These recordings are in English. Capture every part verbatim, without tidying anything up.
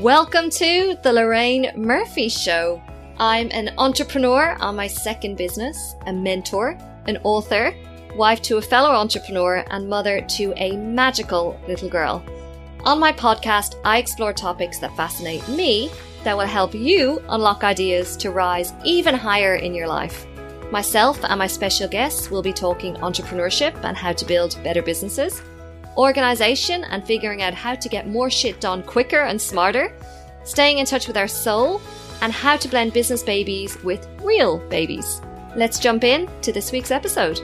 Welcome to the Lorraine Murphy Show. I'm an entrepreneur on my second business, a mentor, an author, wife to a fellow entrepreneur, and mother to a magical little girl. On my podcast, I explore topics that fascinate me that will help you unlock ideas to rise even higher in your life. Myself and my special guests will be talking entrepreneurship and how to build better businesses, organization and figuring out how to get more shit done quicker and smarter, staying in touch with our soul, and how to blend business babies with real babies. Let's jump in to this week's episode.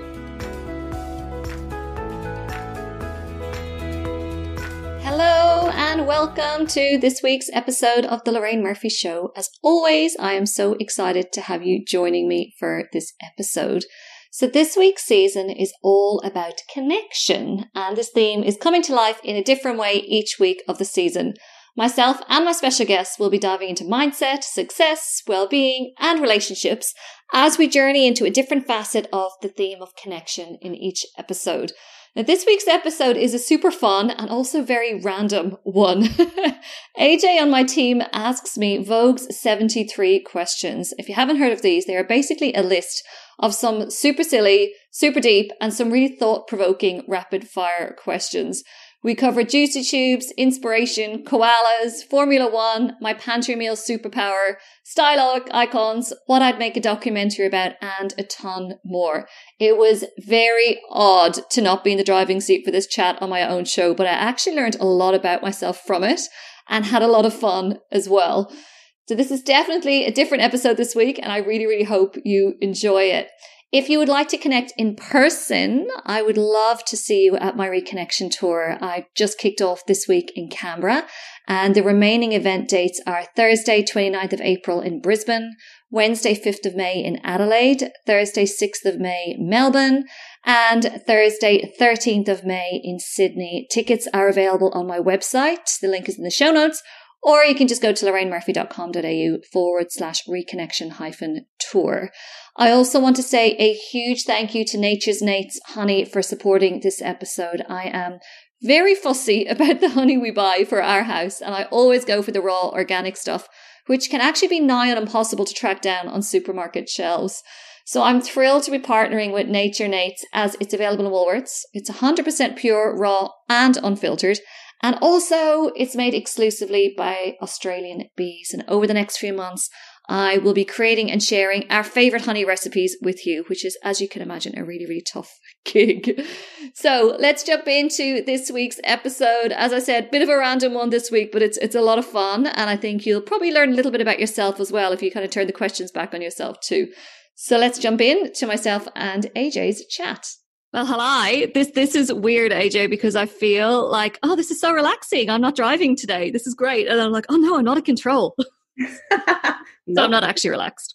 Hello and welcome to this week's episode of the Lorraine Murphy Show. As always, I am so excited to have you joining me for this episode. So this week's season is all about connection, and this theme is coming to life in a different way each week of the season. Myself and my special guests will be diving into mindset, success, well-being, and relationships as we journey into a different facet of the theme of connection in each episode. Now, this week's episode is a super fun and also very random one. A J on my team asks me Vogue's seventy-three questions. If you haven't heard of these, they are basically a list of some super silly, super deep, and some really thought-provoking rapid-fire questions. We cover juicy tubes, inspiration, koalas, Formula One, my pantry meal superpower, style icons, what I'd make a documentary about, and a ton more. It was very odd to not be in the driving seat for this chat on my own show, but I actually learned a lot about myself from it and had a lot of fun as well. So this is definitely a different episode this week, and I really, really hope you enjoy it. If you would like to connect in person, I would love to see you at my Reconnection Tour. I just kicked off this week in Canberra, and the remaining event dates are Thursday, twenty-ninth of April in Brisbane, Wednesday, fifth of May in Adelaide, Thursday, sixth of May, Melbourne, and Thursday, thirteenth of May in Sydney. Tickets are available on my website. The link is in the show notes. Or you can just go to lorrainemurphy.com.au forward slash reconnection hyphen tour. I also want to say a huge thank you to Nature's Nate's Honey for supporting this episode. I am very fussy about the honey we buy for our house, and I always go for the raw organic stuff, which can actually be nigh on impossible to track down on supermarket shelves. So I'm thrilled to be partnering with Nature Nate's as it's available in Woolworths. It's one hundred percent pure, raw and unfiltered. And also, it's made exclusively by Australian bees. And over the next few months, I will be creating and sharing our favourite honey recipes with you, which is, as you can imagine, a really, really tough gig. So let's jump into this week's episode. As I said, bit of a random one this week, but it's it's a lot of fun. And I think you'll probably learn a little bit about yourself as well if you kind of turn the questions back on yourself too. So let's jump in to myself and A J's chat. Well, hello. This this is weird, A J, because I feel like, oh, this is so relaxing. I'm not driving today. This is great. And I'm like, oh no, I'm not in control. So I'm not actually relaxed.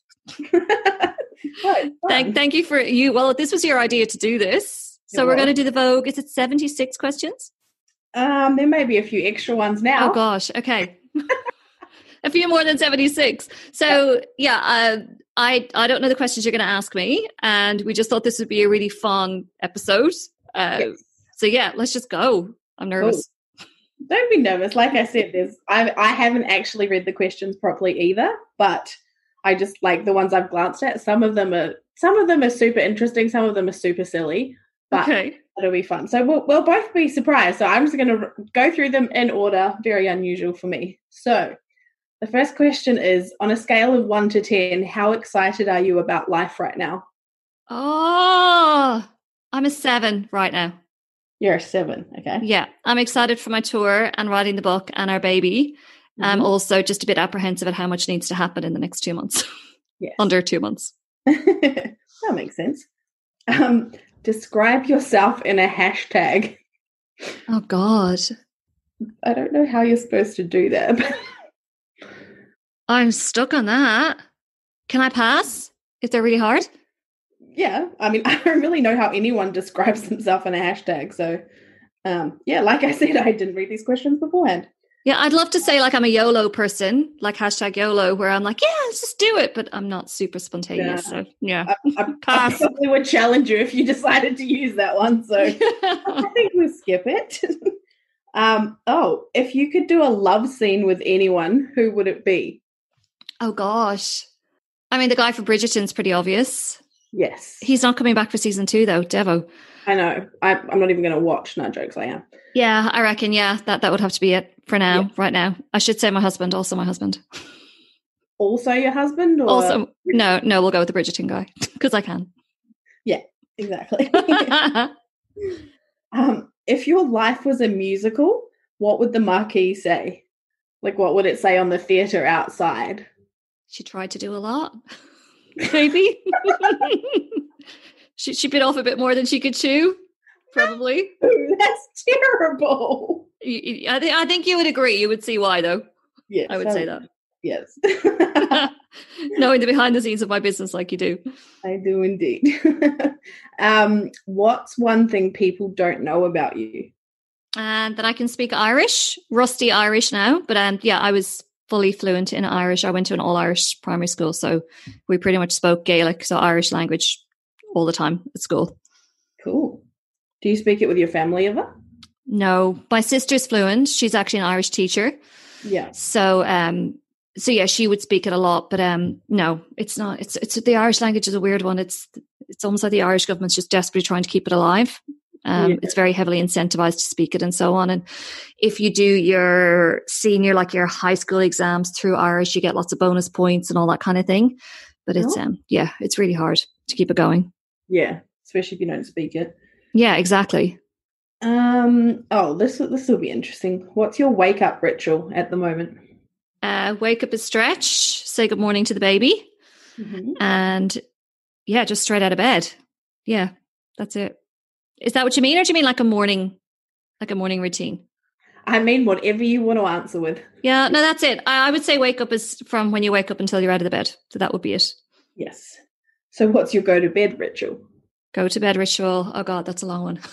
thank, thank you for you. Well, this was your idea to do this. So You're we're going to do the Vogue. Is it seventy-six questions? Um, there may be a few extra ones now. Oh gosh. Okay. A few more than seventy-six. So yeah, uh, I I don't know the questions you're going to ask me, and we just thought this would be a really fun episode. Uh, yes. So yeah, let's just go. I'm nervous. Cool. Don't be nervous. Like I said, there's I I haven't actually read the questions properly either, but I just like the ones I've glanced at. Some of them are some of them are super interesting. Some of them are super silly. But okay. It'll be fun. So we'll we'll both be surprised. So I'm just going to go through them in order. Very unusual for me. So. The first question is, on a scale of one to ten, how excited are you about life right now? Oh, I'm a seven right now. You're a seven, okay. Yeah, I'm excited for my tour and writing the book and our baby. Mm-hmm. I'm also just a bit apprehensive at how much needs to happen in the next two months. Yes. Under two months. That makes sense. Um, describe yourself in a hashtag. Oh, God. I don't know how you're supposed to do that, but... I'm stuck on that. Can I pass if they're really hard? Yeah. I mean, I don't really know how anyone describes themselves in a hashtag. So, um, yeah, like I said, I didn't read these questions beforehand. Yeah, I'd love to say like I'm a YOLO person, like hashtag YOLO, where I'm like, yeah, let's just do it. But I'm not super spontaneous. Yeah. So, yeah. I, I, I probably would challenge you if you decided to use that one. So I think we'll skip it. Um, oh, if you could do a love scene with anyone, who would it be? Oh gosh. I mean, the guy for Bridgerton's pretty obvious. Yes. He's not coming back for season two though, Devo. I know. I, I'm not even going to watch. No jokes, I am. Yeah, I reckon, yeah, that, that would have to be it for now, Yeah. right now. I should say my husband, also my husband. Also your husband? Or? Also, no, no, we'll go with the Bridgerton guy because I can. Yeah, exactly. um, if your life was a musical, what would the marquee say? Like, what would it say on the theatre outside? She tried to do a lot, maybe. she, she bit off a bit more than she could chew, probably. Ooh, that's terrible. I, th- I think you would agree. You would see why, though. Yes, I would I say would. that. Yes. Knowing the behind the scenes of my business like you do. I do indeed. um, what's one thing people don't know about you? And that I can speak Irish, rusty Irish now. But um, yeah, I was fully fluent in Irish. I went to an all-Irish primary school, so we pretty much spoke Gaelic, so Irish language all the time at school. Cool. Do you speak it with your family ever? No, my sister's fluent. She's actually an Irish teacher. Yeah. So um so yeah, she would speak it a lot, but um no, it's not. It's it's the Irish language is a weird one. It's it's almost like the Irish government's just desperately trying to keep it alive. Um yeah. It's very heavily incentivized to speak it and so on. And if you do your senior, like your high school exams through Irish, you get lots of bonus points and all that kind of thing. But it's oh. um yeah, it's really hard to keep it going. Yeah, especially if you don't speak it. Yeah, exactly. Um oh, this this will be interesting. What's your wake up ritual at the moment? Uh, wake up a stretch, say good morning to the baby, mm-hmm. and yeah, just straight out of bed. Yeah, that's it. Is that what you mean, or do you mean like a morning, like a morning routine? I mean whatever you want to answer with. Yeah, no, that's it. I, I would say wake up is from when you wake up until you're out of the bed. So that would be it. Yes. So what's your go to bed ritual? Go to bed ritual. Oh God, that's a long one.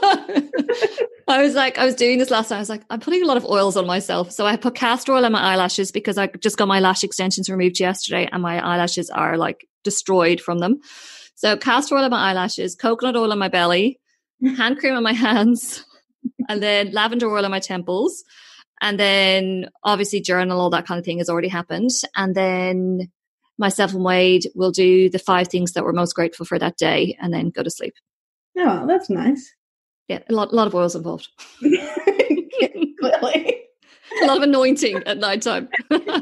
I was like, I was doing this last night. I was like, I'm putting a lot of oils on myself. So I put castor oil on my eyelashes because I just got my lash extensions removed yesterday and my eyelashes are like destroyed from them. So castor oil on my eyelashes, coconut oil on my belly, hand cream on my hands, and then lavender oil on my temples. And then obviously journal, all that kind of thing has already happened. And then myself and Wade will do the five things that we're most grateful for that day and then go to sleep. Oh, that's nice. Yeah, a lot, a lot of oils involved. Clearly. A lot of anointing at nighttime.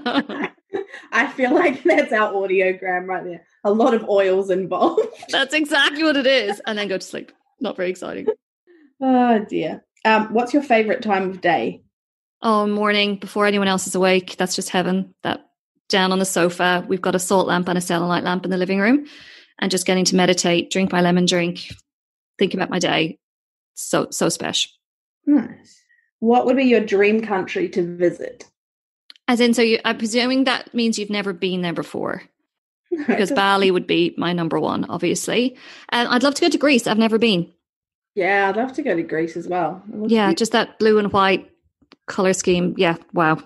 I feel like that's our audiogram right there. A lot of oils involved. That's exactly what it is. And then go to sleep. Not very exciting. Oh, dear. Um, what's your favourite time of day? Oh, morning, before anyone else is awake. That's just heaven. That down on the sofa. We've got a salt lamp and a selenite lamp in the living room. And just getting to meditate, drink my lemon drink, think about my day. So, so special. Nice. What would be your dream country to visit? As in, so you, I'm presuming that means you've never been there before. No, because Bali would be my number one, obviously. And I'd love to go to Greece. I've never been. Yeah, I'd love to go to Greece as well. Yeah, just that blue and white color scheme. Yeah, wow.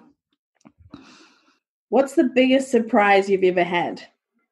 What's the biggest surprise you've ever had?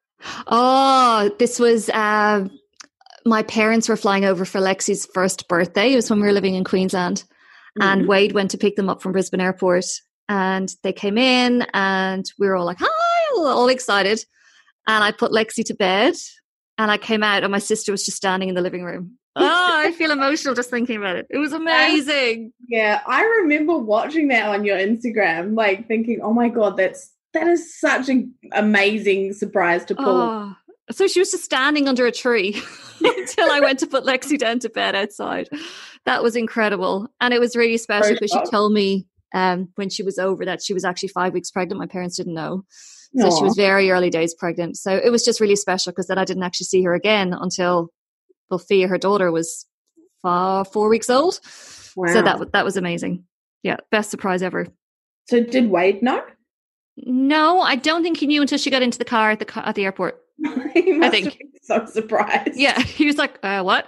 Oh, this was... Uh, my parents were flying over for Lexi's first birthday. It was when we were living in Queensland. Mm-hmm. And Wade went to pick them up from Brisbane Airport. And they came in and we were all like, hi, all excited. And I put Lexi to bed. And I came out and my sister was just standing in the living room. Oh, I feel emotional just thinking about it. It was amazing. Yeah, I remember watching that on your Instagram, like thinking, oh my God, that's that is such an amazing surprise to pull. Oh. So she was just standing under a tree until I went to put Lexi down to bed outside. That was incredible. And it was really special because she told me um, when she was over that she was actually five weeks pregnant. My parents didn't know. So Aww. She was very early days pregnant. So it was just really special because then I didn't actually see her again until Sophia, her daughter, was four, four weeks old. Wow. So that, that was amazing. Yeah, best surprise ever. So did Wade know? No, I don't think he knew until she got into the car at the car, at the airport. He must I think. have been so surprised. Yeah, he was like, uh, what?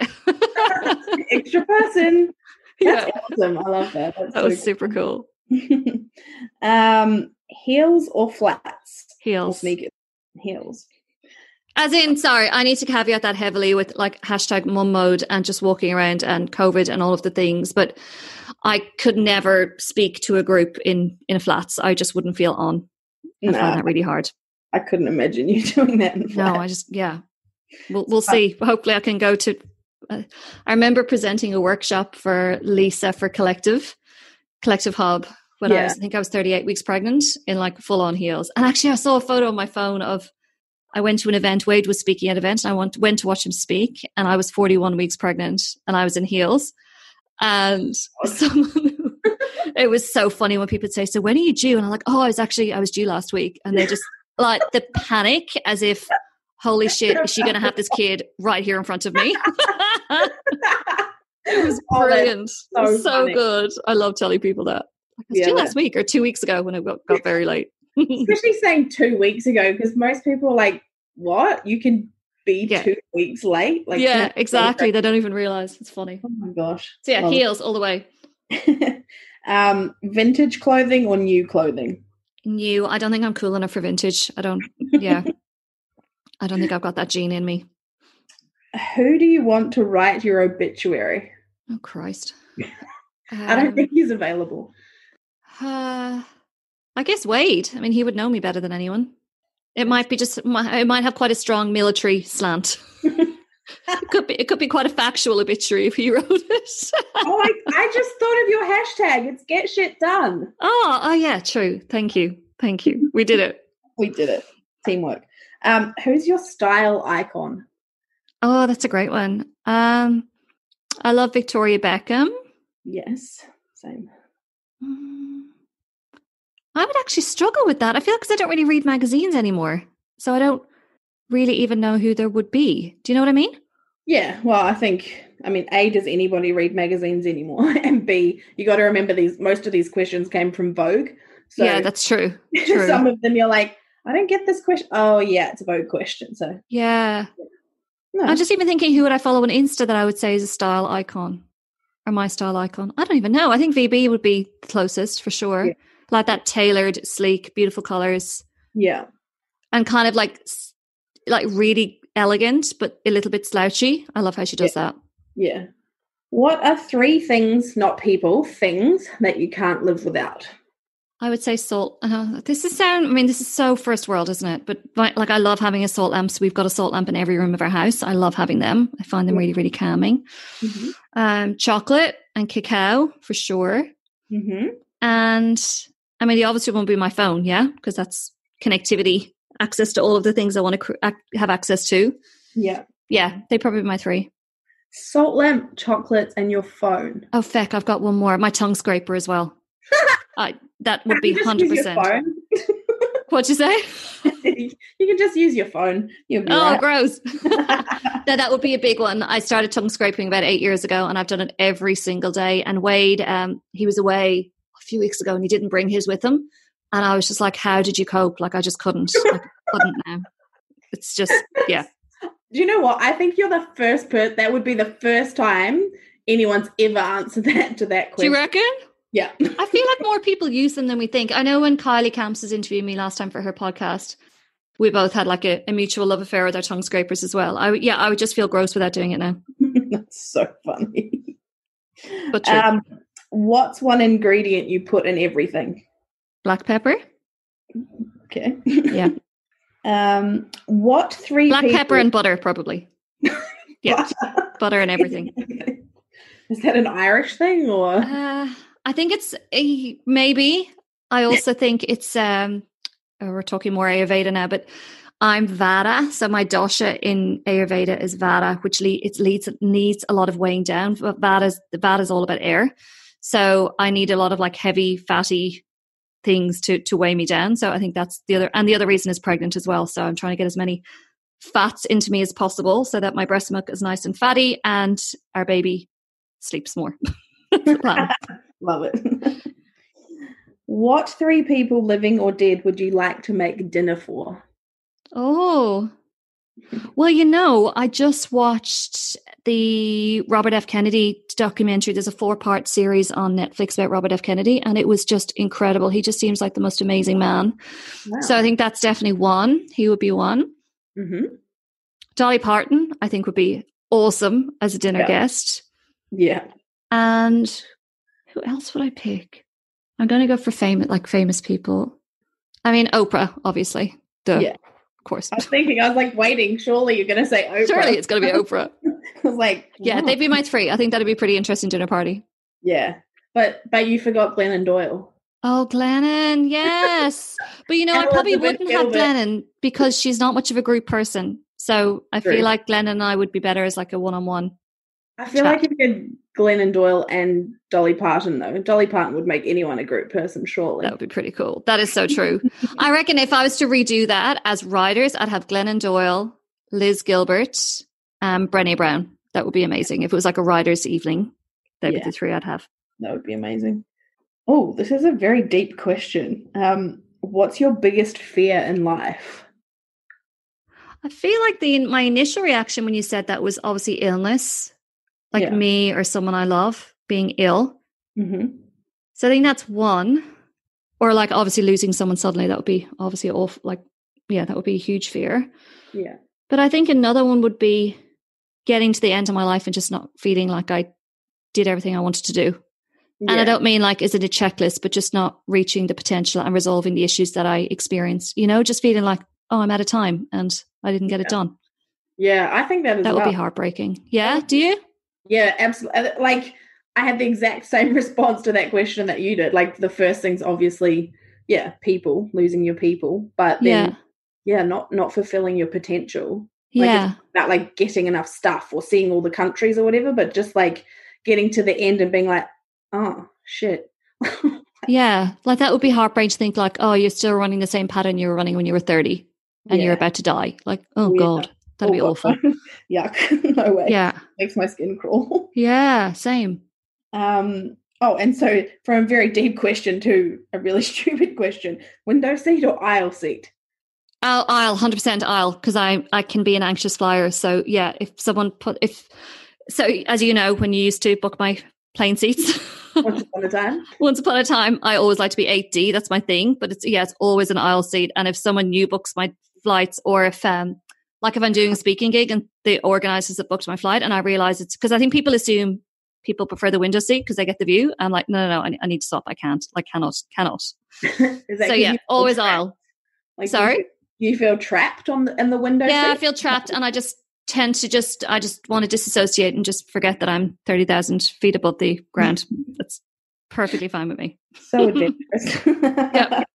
Extra person. That's yeah. awesome. I love that. That's that so was cool. super cool. um, heels or flats? Heels. Or sneakers? Heels. As in, sorry, I need to caveat that heavily with like hashtag mum mode and just walking around and COVID and all of the things. But I could never speak to a group in, in flats. I just wouldn't feel on. I No, find that really hard. I couldn't imagine you doing that in No, I just, yeah. We'll, we'll see. Hopefully I can go to, uh, I remember presenting a workshop for Lisa for Collective, Collective Hub, when Yeah. I was, I think I was thirty-eight weeks pregnant in like full on heels. And actually I saw a photo on my phone of, I went to an event, Wade was speaking at an event, and I went, went to watch him speak, and I was forty-one weeks pregnant, and I was in heels. And someone, it was so funny when people would say, so when are you due? And I'm like, oh, I was actually, I was due last week. And they just, like, the panic, as if, holy shit, is she going to have this kid right here in front of me? It was brilliant. Oh, so so funny. good. I love telling people that. Like, I was Yeah, due that- last week or two weeks ago when it got, got very late. Especially saying two weeks ago, because most people are like, what? You can be Yeah. two weeks late? Like, Yeah, can I- exactly. They don't even realize. It's funny. Oh my gosh. So yeah, Love it. heels all the way. um, vintage clothing or new clothing? New. I don't think I'm cool enough for vintage. I don't. Yeah, I don't think I've got that gene in me. Who do you want to write your obituary? Oh Christ. I don't Um, think he's available. Uh, I guess Wade. I mean, he would know me better than anyone. It might be just. It might have quite a strong military slant. It could be. It could be quite a factual obituary if he wrote it. Oh, I, I just thought of your hashtag. It's get shit done. Oh, oh yeah, true. Thank you. Thank you. We did it. We did it. Teamwork. Um, who's your style icon? Oh, that's a great one. Um, I love Victoria Beckham. Yes, same. Mm, I would actually struggle with that. I feel because I don't really read magazines anymore, so I don't really even know who there would be. Do you know what I mean? Yeah, well, I think, I mean, A, does anybody read magazines anymore? And B, you got to remember these, most of these questions came from Vogue. So Yeah, that's true. True. some of them you're like, I don't get this question. Oh, yeah, it's a Vogue question. So, Yeah. no. I'm just even thinking, who would I follow on Insta that I would say is a style icon or my style icon? I don't even know. I think V B would be the closest for sure. Yeah. Like that tailored, sleek, beautiful colors Yeah. and kind of like, s- like really elegant, but a little bit slouchy. I love how she does that. Yeah. What are three things, not people, things that you can't live without? I would say salt. Uh, this is sound. I mean, this is so first world, isn't it? But like, like I love having a salt lamp. So we've got a salt lamp in every room of our house. I love having them. I find them really, really calming. Mm-hmm. Um, chocolate and cacao for sure. Mm-hmm. And I mean, the obvious one would be my phone, yeah, because that's connectivity, access to all of the things I want to cr- ac- have access to. Yeah. Yeah, they probably be my three. Salt lamp, chocolates, and your phone. Oh, feck, I've got one more. My tongue scraper as well. I, that would be You just one hundred use your percent. phone. What'd you say? You can just use your phone. You'll be Oh, right. gross. No, that would be a big one. I started tongue scraping about eight years ago and I've done it every single day. And Wade, um, he was away a few weeks ago and he didn't bring his with him. And I was just like, how did you cope? Like, I just couldn't. I couldn't now. It's just, yeah. Do you know what? I think you're the first person, that would be the first time anyone's ever answered that to that Do question. you reckon? Yeah. I feel like more people use them than we think. I know when Kylie Camps was interviewing me last time for her podcast, we both had like a, a mutual love affair with our tongue scrapers as well. I would- yeah, I would just feel gross without doing it now. That's so funny. But true. Um, what's one ingredient you put in everything? Black pepper, Okay. yeah, Um, what three black people- pepper and butter probably. Yeah, Butter. butter and everything. Is that an Irish thing or? Uh, I think it's a, maybe. I also think it's. Um, oh, we're talking more Ayurveda now, but I'm Vata, so my dosha in Ayurveda is Vata, which le- it leads needs a lot of weighing down. But Vata's the Vata is all about air, so I need a lot of like heavy, fatty things to to weigh me down. So I think that's the other, and the other reason is pregnant as well. So I'm trying to get as many fats into me as possible, so that my breast milk is nice and fatty, and our baby sleeps more. That's the plan. Love it. What three people, living or dead, would you like to make dinner for? Oh, well, you know, I just watched the Robert F. Kennedy documentary. There's a four part series on Netflix about Robert F. Kennedy, and it was just incredible. He just seems like the most amazing man. Wow. So I think that's definitely one. He would be one. Mm-hmm. Dolly Parton, I think, would be awesome as a dinner Yeah. guest. Yeah. And who else would I pick? I'm going to go for famous, like famous people. I mean, Oprah, obviously. Duh. Yeah. Of course. I was thinking, I was like, waiting, surely you're going to say Oprah. Surely it's going to be Oprah. I was like, yeah, what? they'd be my three. I think that'd be a pretty interesting dinner party. Yeah. But but you forgot Glennon Doyle. Oh, Glennon, yes. But you know, I probably wouldn't have Glennon because she's not much of a group person. So I True. feel like Glennon and I would be better as like a one-on-one. I feel chat. like if you had Glennon Doyle and Dolly Parton, though, Dolly Parton would make anyone a group person, surely. That would be pretty cool. That is so true. I reckon if I was to redo that as writers, I'd have Glennon Doyle, Liz Gilbert, um, Brené Brown. That would be amazing. If it was like a writer's evening, they'd Yeah. be the three I'd have. That would be amazing. Oh, this is a very deep question. Um, what's your biggest fear in life? I feel like the my initial reaction when you said that was obviously illness, like Yeah. me or someone I love being ill. Mm-hmm. So I think that's one. Or like obviously losing someone suddenly, that would be obviously awful. Like, yeah, that would be a huge fear. Yeah. But I think another one would be getting to the end of my life and just not feeling like I did everything I wanted to do. Yeah. And I don't mean like, is it a checklist, but just not reaching the potential and resolving the issues that I experienced, you know, just feeling like, oh, I'm out of time and I didn't get Yeah. it done. Yeah, I think that as That well. would be heartbreaking. Yeah. Do you? Yeah, absolutely. Like, I had the exact same response to that question that you did. Like, the first thing's obviously, yeah, people, losing your people. But then, Yeah. yeah, not not fulfilling your potential. Like, Yeah. it's not like getting enough stuff or seeing all the countries or whatever, but just like getting to the end and being like, oh, shit. Yeah. Like that would be heartbreaking to think like, oh, you're still running the same pattern you were running when you were thirty and Yeah. you're about to die. Like, oh, Yeah. God, that'd Oh, be God. awful. Yuck. No way. Yeah. Makes my skin crawl. Yeah. Same. Um. Oh, and so from a very deep question to a really stupid question, window seat or aisle seat? I'll, I'll one hundred percent aisle because I, I can be an anxious flyer. So yeah, if someone put, if, so as you know, when you used to book my plane seats, Once upon a time. once upon a time, I always like to be eight D. That's my thing. But it's, yeah, it's always an aisle seat. And if someone new books my flights or if, um, like if I'm doing a speaking gig and the organizers have booked my flight and I realize it's because I think people assume people prefer the window seat because they get the view. I'm like, no, no, no, I, I need to stop. I can't, like, cannot, cannot. Is that So 'cause yeah, you feel always trapped? aisle. Like, Sorry? Do you, do you feel trapped on the in the window Yeah, I seat? feel trapped and I just tend to just, I just want to disassociate and just forget that I'm thirty thousand feet above the ground. That's perfectly fine with me. So adventurous. Yep.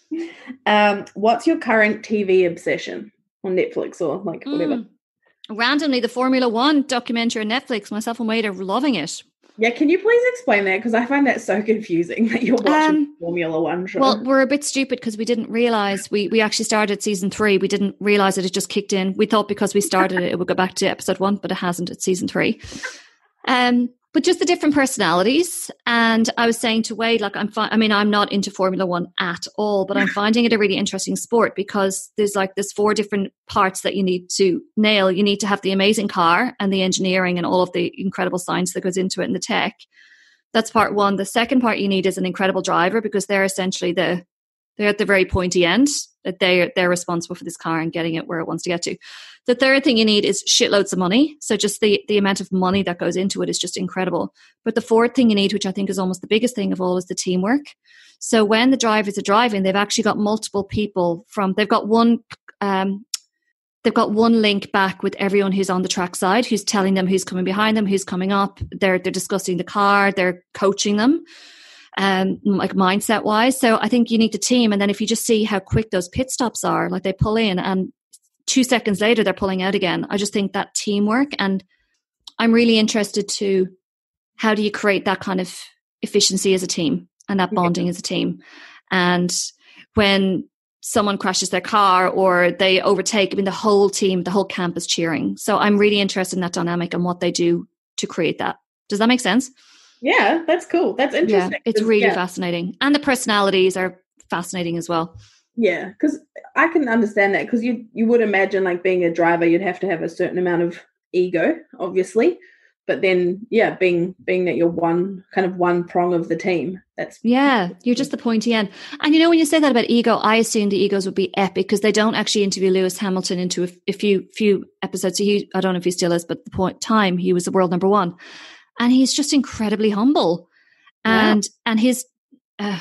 Um, what's your current T V obsession on Netflix or like whatever? Mm. Randomly, the Formula One documentary on Netflix, myself and Wade are loving it. Yeah, can you please explain that? Because I find that so confusing that you're watching Um, Formula One show. Well, we're a bit stupid because we didn't realize we, we actually started season three. We didn't realize it had just kicked in. We thought because we started it, it would go back to episode one, but it hasn't. It's season three. Um, but just the different personalities. And I was saying to Wade, like, I'm fine. I mean, I'm not into Formula One at all, but I'm finding it a really interesting sport because there's like, there's four different parts that you need to nail. You need to have the amazing car and the engineering and all of the incredible science that goes into it and the tech. That's part one. The second part you need is an incredible driver because they're essentially the, they're at the very pointy end that they're, they're responsible for this car and getting it where it wants to get to. The third thing you need is shitloads of money. So just the, the amount of money that goes into it is just incredible. But the fourth thing you need, which I think is almost the biggest thing of all, is the teamwork. So when the drivers are driving, they've actually got multiple people from, they've got one, um, they've got one link back with everyone who's on the track side, who's telling them who's coming behind them, who's coming up. They're, they're discussing the car, they're coaching them. Um, like mindset wise. So I think you need the team. And then if you just see how quick those pit stops are, like they pull in and two seconds later they're pulling out again. I just think that teamwork, and I'm really interested to how do you create that kind of efficiency as a team and that bonding yeah. as a team. And when someone crashes their car or they overtake, I mean, the whole team, the whole camp is cheering. So I'm really interested in that dynamic and what they do to create that. Does that make sense? Yeah, that's cool. That's interesting. Yeah, it's really yeah. fascinating. And the personalities are fascinating as well. Yeah, because I can understand that because you you would imagine like being a driver, you'd have to have a certain amount of ego, obviously. but then yeah, being being that you're one kind of one prong of the team. That's yeah, you're just the pointy end. And you know, when you say that about ego, I assumed the egos would be epic because they don't actually interview Lewis Hamilton into a, a few few episodes. So he, I don't know if he still is, but the point time he was the world number one, and he's just incredibly humble. And wow. and his uh,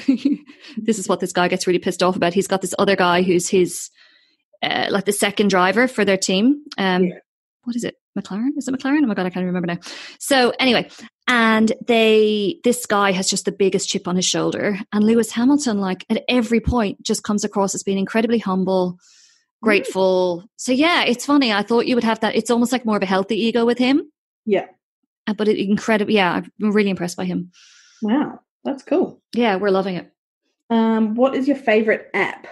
this is what this guy gets really pissed off about. He's got this other guy who's his uh, like the second driver for their team. Um, yeah. What is it? McLaren? Is it McLaren? Oh my God, I can't remember now. So anyway, and they, this guy has just the biggest chip on his shoulder. And Lewis Hamilton, like at every point, just comes across as being incredibly humble, grateful. Mm. So yeah, it's funny. I thought you would have that. It's almost like more of a healthy ego with him. Yeah. But it incredible. Yeah, I'm really impressed by him. Wow, that's cool. Yeah, we're loving it. Um, what is your favorite app?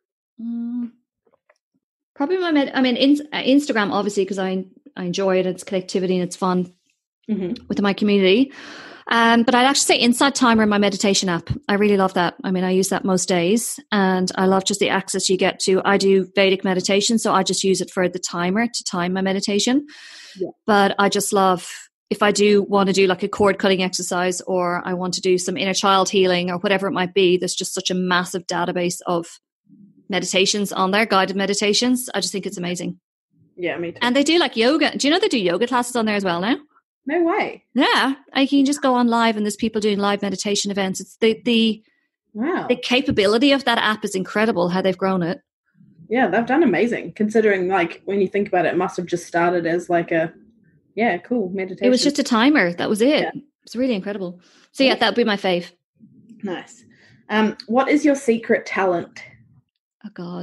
Mm. Probably my, med- I mean, in, uh, Instagram, obviously, because I I enjoy it. It's connectivity and it's fun mm-hmm. with my community. Um, but I'd actually say Insight Timer, my meditation app. I really love that. I mean, I use that most days, and I love just the access you get to. I do Vedic meditation, so I just use it for the timer to time my meditation. Yeah. But I just love, if I do want to do like a cord cutting exercise, or I want to do some inner child healing or whatever it might be, there's just such a massive database of meditations on there, guided meditations. I just think it's amazing. Yeah, me too. And they do like yoga. Do you know they do yoga classes on there as well now? No way. Yeah, I can just go on live, and there's people doing live meditation events. It's the the wow. the capability of that app is incredible. How they've grown it. Yeah, they've done amazing. Considering, like, when you think about it, it must have just started as like a yeah, cool meditation. It was just a timer. That was it. Yeah. It's really incredible. So yeah, that would be my fave. Nice. Um, what is your secret talent? Oh God.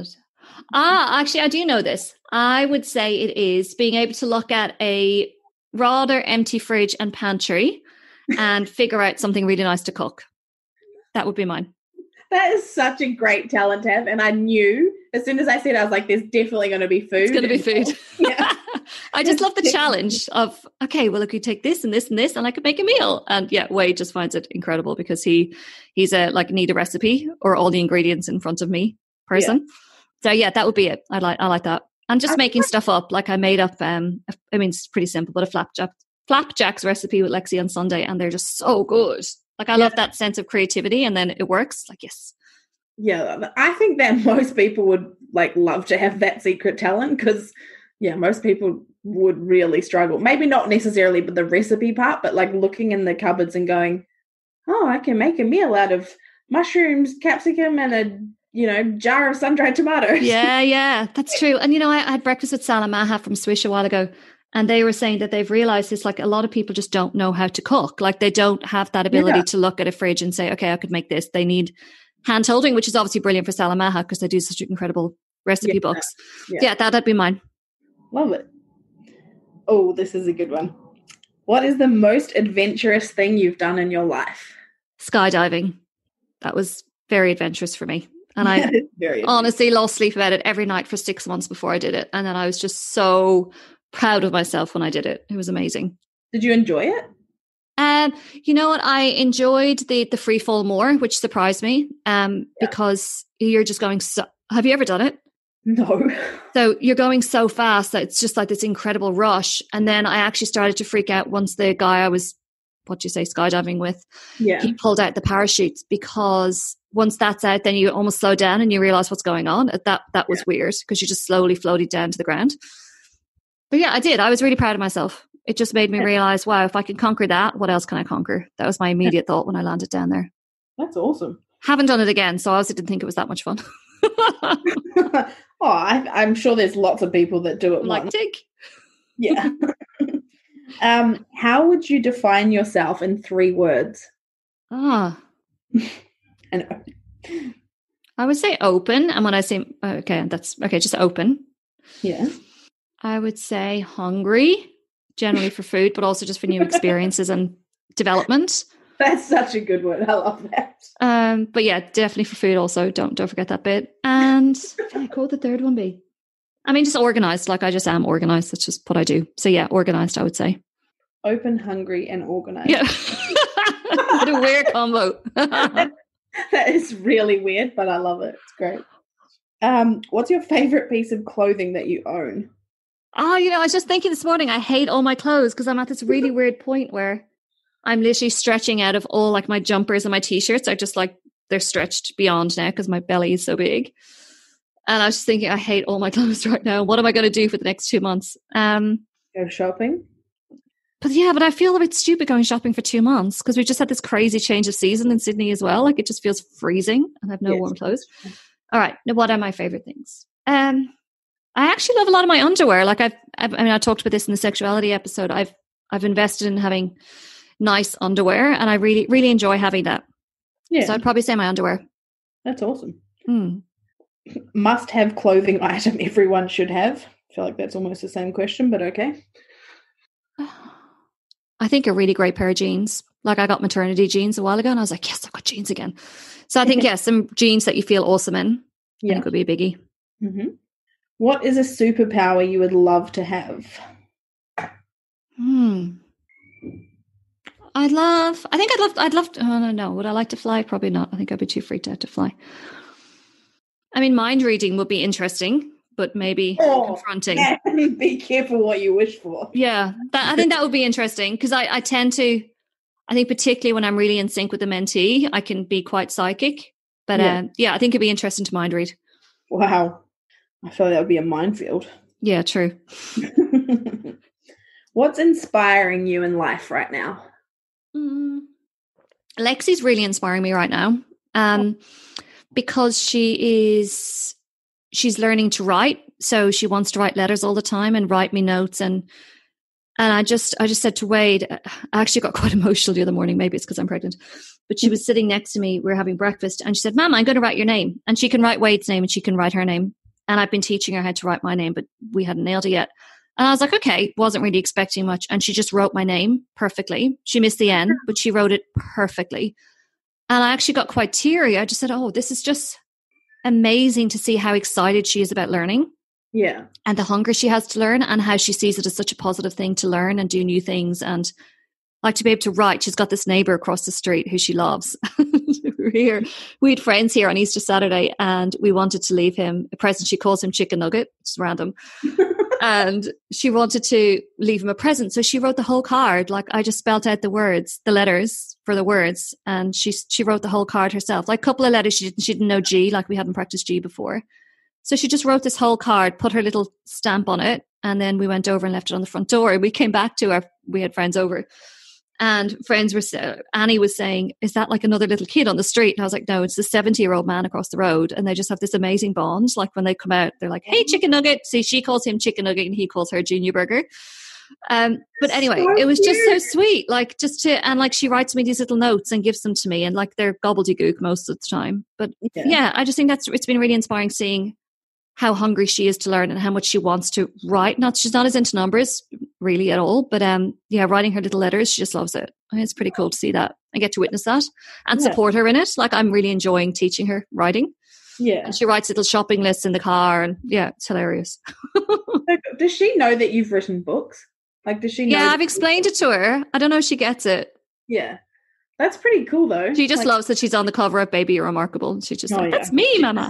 Ah, actually, I do know this. I would say it is being able to look at a rather empty fridge and pantry and figure out something really nice to cook. That would be mine. That is such a great talent to have. And I knew as soon as I said, I was like, there's definitely going to be food. It's going to be food. Yeah. I just love the challenge of, okay, well, if you take this and this and this, and I could make a meal. And yeah, Wade just finds it incredible because he he's a like need a recipe or all the ingredients in front of me person. Yeah. So yeah, that would be it. I like I like that. And just I making think- stuff up. Like I made up, um, I mean, it's pretty simple, but a flapjack flapjacks recipe with Lexi on Sunday, and they're just so good. Like I yeah. love that sense of creativity, and then it works. Like yes. Yeah, I think that most people would like love to have that secret talent because, yeah, most people would really struggle. Maybe not necessarily with the recipe part, but like looking in the cupboards and going, oh, I can make a meal out of mushrooms, capsicum, and a you know jar of sun-dried tomatoes. Yeah, yeah, that's true. And you know, I, I had breakfast with Salah Maha from Swish a while ago, and they were saying that they've realized it's like a lot of people just don't know how to cook. Like they don't have that ability yeah. to look at a fridge and say, okay, I could make this. They need hand holding, which is obviously brilliant for Salah Maha because they do such incredible recipe yeah. books. Yeah. yeah, that, that'd be mine. Love it. Oh, this is a good one. What is the most adventurous thing you've done in your life? Skydiving. That was very adventurous for me. And I honestly lost sleep about it every night for six months before I did it. And then I was just so proud of myself when I did it. It was amazing. Did you enjoy it? Um, you know what? I enjoyed the the free fall more, which surprised me. Um, yeah. because you're just going so. Have you ever done it? No. So you're going so fast that it's just like this incredible rush. And then I actually started to freak out once the guy I was, what do you say, skydiving with, yeah, he pulled out the parachutes, because once that's out, then you almost slow down and you realize what's going on. That that was yeah. weird because you just slowly floated down to the ground. But yeah, I did. I was really proud of myself. It just made me realize, wow, if I can conquer that, what else can I conquer? That was my immediate yeah. thought when I landed down there. That's awesome. Haven't done it again, so I also didn't think it was that much fun. oh, I, I'm sure there's lots of people that do it. I'm like, tick. Yeah. um, how would you define yourself in three words? Ah. and I would say open. And when I say, okay, that's okay, just open. Yeah. I would say hungry, generally for food, but also just for new experiences and development. That's such a good word. I love that. Um, but yeah, definitely for food also. Don't don't forget that bit. And what would the third one be? I mean, just organized. Like I just am organized. That's just what I do. So yeah, organized, I would say. Open, hungry, and organized. Yeah. What a weird combo. That is really weird, but I love it. It's great. Um, what's your favorite piece of clothing that you own? Oh, you know, I was just thinking this morning, I hate all my clothes because I'm at this really weird point where I'm literally stretching out of all like my jumpers and my t-shirts are just like, they're stretched beyond now because my belly is so big. And I was just thinking, I hate all my clothes right now. What am I going to do for the next two months? Um, Go shopping? But yeah, but I feel a bit stupid going shopping for two months because we just had this crazy change of season in Sydney as well. Like it just feels freezing and I have no yes. warm clothes. All right. Now, what are my favorite things? Um, I actually love a lot of my underwear. Like I've, I've, I mean, I talked about this in the sexuality episode. I've, I've invested in having nice underwear and I really, really enjoy having that. Yeah. So I'd probably say my underwear. That's awesome. Hmm. Must have clothing item everyone should have. I feel like that's almost the same question, but okay. I think a really great pair of jeans. Like I got maternity jeans a while ago and I was like, yes, I've got jeans again. So I think, yes, some jeans that you feel awesome in. Yeah. I think would be a biggie. Mm-hmm. What is a superpower you would love to have? Hmm. I'd love, I think I'd love, I'd love, to, oh no, no. Would I like to fly? Probably not. I think I'd be too freaked out to fly. I mean, mind reading would be interesting, but maybe oh, confronting. Yeah. Be careful what you wish for. Yeah, that, I think that would be interesting because I, I tend to, I think particularly when I'm really in sync with the mentee, I can be quite psychic. But yeah, uh, yeah I think it'd be interesting to mind read. Wow. I feel that would be a minefield. Yeah, true. What's inspiring you in life right now? Mm. Lexi's really inspiring me right now um, because she is, she's learning to write. So she wants to write letters all the time and write me notes. And and I just I just said to Wade, I actually got quite emotional the other morning. Maybe it's because I'm pregnant. But she was sitting next to me. We were having breakfast. And she said, Mom, I'm going to write your name. And she can write Wade's name and she can write her name. And I've been teaching her how to write my name, but we hadn't nailed it yet. And I was like, okay, wasn't really expecting much. And she just wrote my name perfectly. She missed the N, but she wrote it perfectly. And I actually got quite teary. I just said, oh, this is just amazing to see how excited she is about learning. Yeah. And the hunger she has to learn and how she sees it as such a positive thing to learn and do new things. And like to be able to write. She's got this neighbor across the street who she loves. We're here. We had friends here on Easter Saturday and we wanted to leave him a present. She calls him Chicken Nugget. It's random. And she wanted to leave him a present. So she wrote the whole card. Like I just spelt out the words, the letters for the words. And she she wrote the whole card herself. Like a couple of letters she didn't, she didn't know G, like we hadn't practiced G before. So she just wrote this whole card, put her little stamp on it. And then we went over and left it on the front door. We came back to our, we had friends over. And friends were, Annie was saying, is that like another little kid on the street? And I was like, no, it's the seventy-year-old man across the road. And they just have this amazing bond. Like when they come out, they're like, hey, Chicken Nugget. See, she calls him Chicken Nugget and he calls her Junior Burger. Um, but anyway, so it was just so sweet. Like just to, and like she writes me these little notes and gives them to me. And like they're gobbledygook most of the time. But yeah, yeah I just think that's, it's been really inspiring seeing how hungry she is to learn and how much she wants to write. Not she's not as into numbers really at all, but um, yeah, writing her little letters, she just loves it. I mean, it's pretty cool to see that and get to witness that and yeah. support her in it. Like I'm really enjoying teaching her writing. Yeah, and she writes little shopping lists in the car, and yeah, it's hilarious. Does she know that you've written books? Like, does she know? Yeah, I've explained it to her. I don't know if she gets it. Yeah, that's pretty cool though. She just like, loves that she's on the cover of Baby You're Remarkable. She's just oh, like, that's yeah. me, Mama.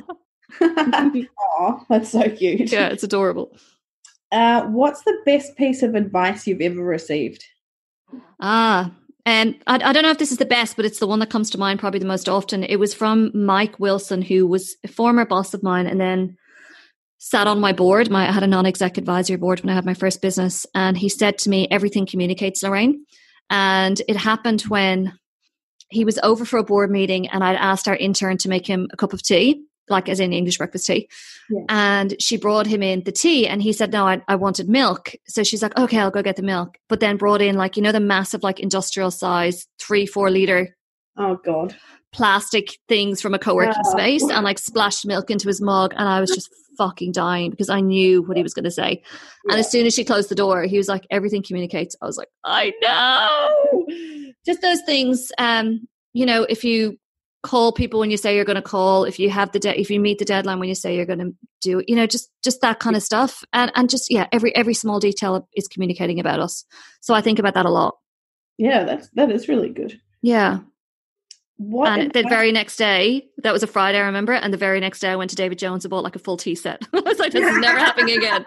Oh, that's so cute. Yeah, it's adorable. Uh, what's the best piece of advice you've ever received? Ah, and I, I don't know if this is the best, but it's the one that comes to mind probably the most often. It was from Mike Wilson, who was a former boss of mine and then sat on my board. My, I had a non-exec advisory board when I had my first business. And he said to me, everything communicates, Lorraine. And it happened when he was over for a board meeting and I'd asked our intern to make him a cup of tea, like as in English breakfast tea. Yeah. And she brought him in the tea and he said, no, I, I wanted milk. So she's like, okay, I'll go get the milk. But then brought in like, you know, the massive like industrial size, three, four liter. Oh God. Plastic things from a co-working oh. space and like splashed milk into his mug. And I was just fucking dying because I knew what he was going to say. Yeah. And as soon as she closed the door, he was like, everything communicates. I was like, I know. Just those things. Um, you know, if you call people when you say you're going to call, if you have the de- if you meet the deadline when you say you're going to do, you know, just just that kind of stuff, and and just yeah, every every small detail is communicating about us. So I think about that a lot. Yeah, that's that is really good. Yeah. What and the very next day, that was a Friday, I remember, and the very next day I went to David Jones and bought like a full tea set. I was like, this is never happening again.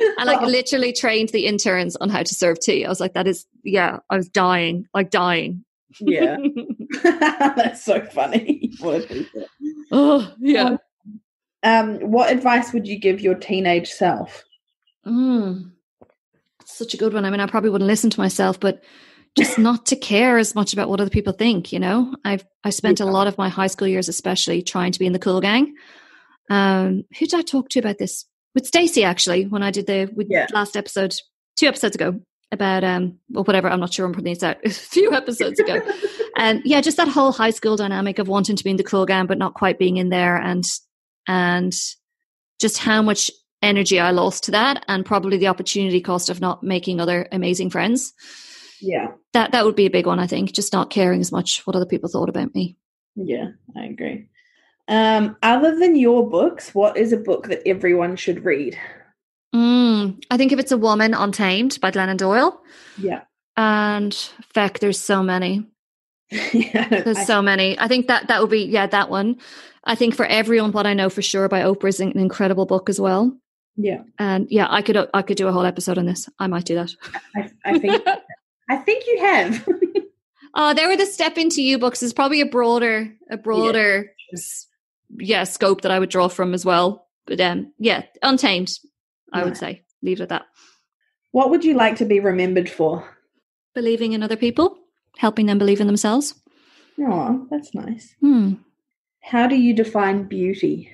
I like literally trained the interns on how to serve tea. I was like, that is, yeah, I was dying, like dying. Yeah. That's so funny. What a Oh, yeah. Um, what advice would you give your teenage self? Mm, such a good one. I mean, I probably wouldn't listen to myself, but just not to care as much about what other people think, you know? I've I spent yeah. a lot of my high school years especially trying to be in the cool gang. Um, who did I talk to about this? With Stacey, actually, when I did the with yeah. last episode, two episodes ago, about, um, or whatever, I'm not sure I'm putting this out, a few episodes ago. And yeah, just that whole high school dynamic of wanting to be in the cool gang, but not quite being in there, and and just how much energy I lost to that, and probably the opportunity cost of not making other amazing friends. Yeah. That that would be a big one, I think, just not caring as much what other people thought about me. Yeah, I agree. Um, other than your books, what is a book that everyone should read? Mm, I think if it's a woman, Untamed by Glennon Doyle. Yeah. And feck, there's so many. yeah, there's I, so many. I think that that would be, yeah, that one. I think For Everyone, What I Know for Sure by Oprah is an incredible book as well. Yeah. And yeah, I could I could do a whole episode on this. I might do that. I, I think I think you have. Oh, there were the Step Into You books. Is probably a broader, a broader, yeah. yeah, scope that I would draw from as well. But um, yeah, Untamed, I yeah. would say. Leave it at that. What would you like to be remembered for? Believing in other people, helping them believe in themselves. Oh, that's nice. Hmm. How do you define beauty?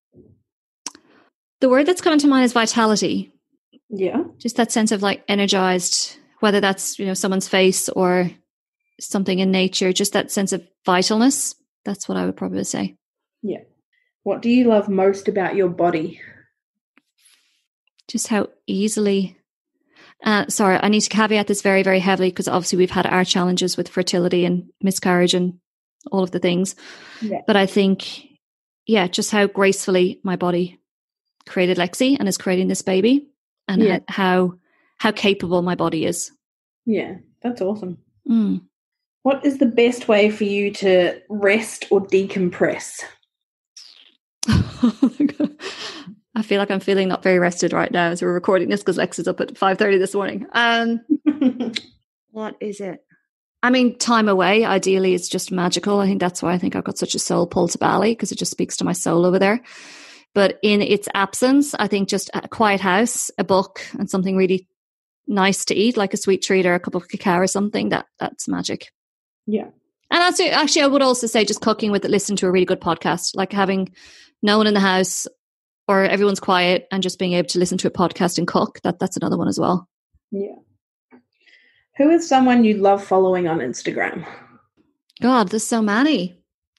The word that's coming to mind is vitality. Yeah. Just that sense of like energized, whether that's, you know, someone's face or something in nature, just that sense of vitalness. That's what I would probably say. Yeah. What do you love most about your body? Just how easily... Uh, sorry, I need to caveat this very, very heavily because obviously we've had our challenges with fertility and miscarriage and all of the things. Yeah. But I think, yeah, just how gracefully my body created Lexi and is creating this baby, and yeah. how how capable my body is. Yeah, that's awesome. Mm. What is the best way for you to rest or decompress? I feel like I'm feeling not very rested right now as we're recording this because Lex is up at five thirty this morning. Um, what is it? I mean, time away, ideally, is just magical. I think that's why I think I've got such a soul pull to Bali, because it just speaks to my soul over there. But in its absence, I think just a quiet house, a book, and something really nice to eat, like a sweet treat or a cup of cacao or something, that that's magic. Yeah. And that's it. Actually, I would also say just cooking with it, listen to a really good podcast, like having no one in the house or everyone's quiet and just being able to listen to a podcast and cook. That that's another one as well. Yeah. Who is someone you love following on Instagram? God, there's so many.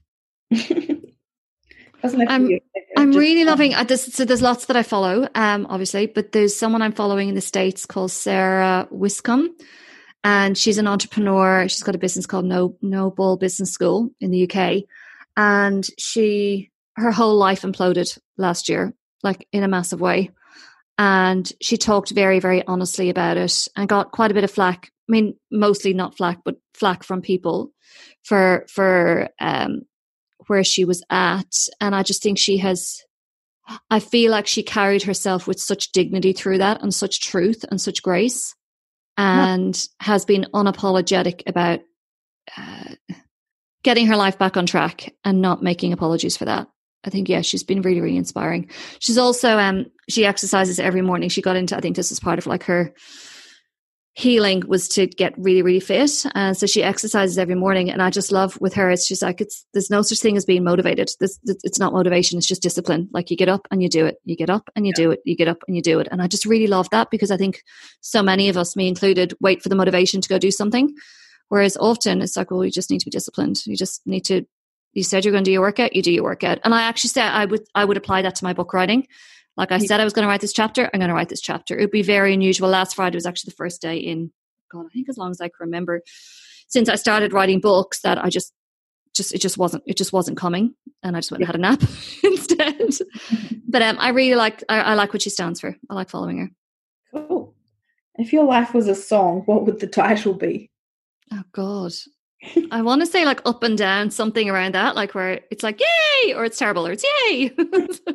I'm, you, I'm really loving uh, this. So there's lots that I follow, um, obviously, but there's someone I'm following in the States called Sarah Wiscombe, and she's an entrepreneur. She's got a business called No Noble Business School in the U K, and she her whole life imploded last year, like in a massive way. And she talked very, very honestly about it and got quite a bit of flack. I mean, mostly not flack, but flack from people for for um, where she was at. And I just think she has, I feel like she carried herself with such dignity through that and such truth and such grace, and yeah. has been unapologetic about uh, getting her life back on track and not making apologies for that. I think, yeah, she's been really, really inspiring. She's also, um, she exercises every morning. She got into, I think this was part of like her healing, was to get really, really fit. And so she exercises every morning. And I just love with her, it's just like, it's, there's no such thing as being motivated. This, it's not motivation. It's just discipline. Like you get up and you do it. You get up and you yeah. do it. You get up and you do it. And I just really love that, because I think so many of us, me included, wait for the motivation to go do something. Whereas often it's like, well, you just need to be disciplined. You just need to, you said you're going to do your workout, you do your workout. And I actually said I would I would apply that to my book writing. Like I yeah. said I was going to write this chapter, I'm going to write this chapter. It would be very unusual. Last Friday was actually the first day in, God, I think as long as I can remember, since I started writing books, that I just, just it just wasn't, it just wasn't coming. And I just went yeah. and had a nap instead. But um, I really like, I, I like what she stands for. I like following her. Cool. If your life was a song, what would the title be? Oh, God. I want to say like Up and Down, something around that, like where it's like yay or it's terrible or it's yay.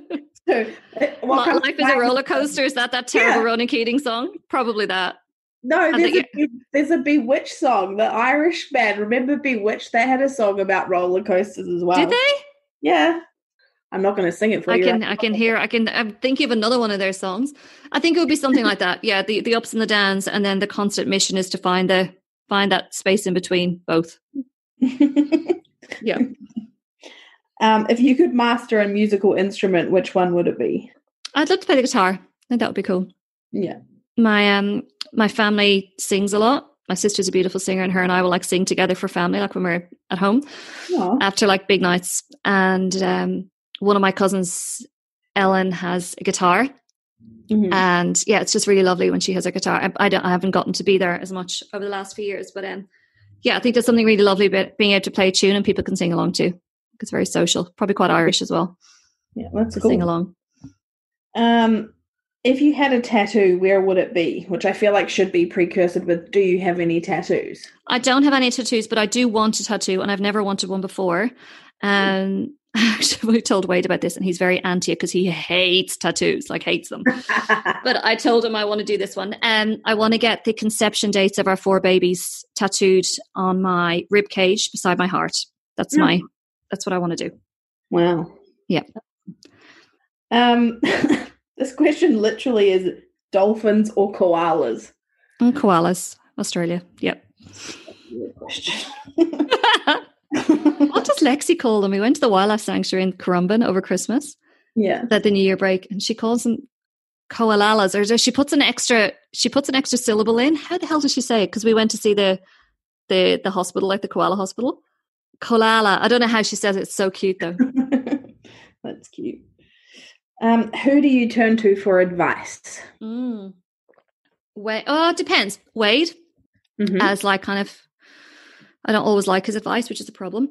So, uh, what Life is a roller coaster. Is that that terrible yeah. Ronan Keating song? Probably that. No, there's a, there's a Bewitched song. The Irish band, remember Bewitched? They had a song about roller coasters as well. Did they? Yeah. I'm not going to sing it for I you. Can, right I can hear, I can, I'm thinking of another one of their songs. I think it would be something like that. Yeah, the, the ups and the downs, and then the constant mission is to find the find that space in between both. Yeah. Um, if you could master a musical instrument, which one would it be? I'd love to play the guitar. I think that would be cool. Yeah. My um my family sings a lot. My sister's a beautiful singer, and her and I will like sing together for family, like when we're at home. Aww. After like big nights. And um one of my cousins, Ellen, has a guitar. Mm-hmm. And yeah, it's just really lovely when she has a guitar. I, I don't I haven't gotten to be there as much over the last few years, but um yeah, I think there's something really lovely about being able to play a tune and people can sing along too. It's very social, probably quite Irish as well. Yeah, that's to cool. Sing along. Um, if you had a tattoo, where would it be? Which I feel like should be precursored with, do you have any tattoos? I don't have any tattoos, but I do want a tattoo, and I've never wanted one before. And actually, I told Wade about this, and he's very anti it because he hates tattoos, like hates them. But I told him I want to do this one. And I want to get the conception dates of our four babies tattooed on my rib cage beside my heart. That's mm. my... That's what I want to do. Wow. Yeah. Um, this question literally is dolphins or koalas? And koalas, Australia. Yep. Question. What does Lexi call them? We went to the wildlife sanctuary in Currumbin over Christmas. Yeah. At the New Year break, and she calls them koalalas, or she puts an extra. She puts an extra syllable in. How the hell does she say it? Because we went to see the the the hospital, like the koala hospital. Koala. I don't know how she says it. It's so cute, though. That's cute. Um, who do you turn to for advice? Mm. Wade. Oh, it depends. Wade, mm-hmm. as like kind of, I don't always like his advice, which is a problem.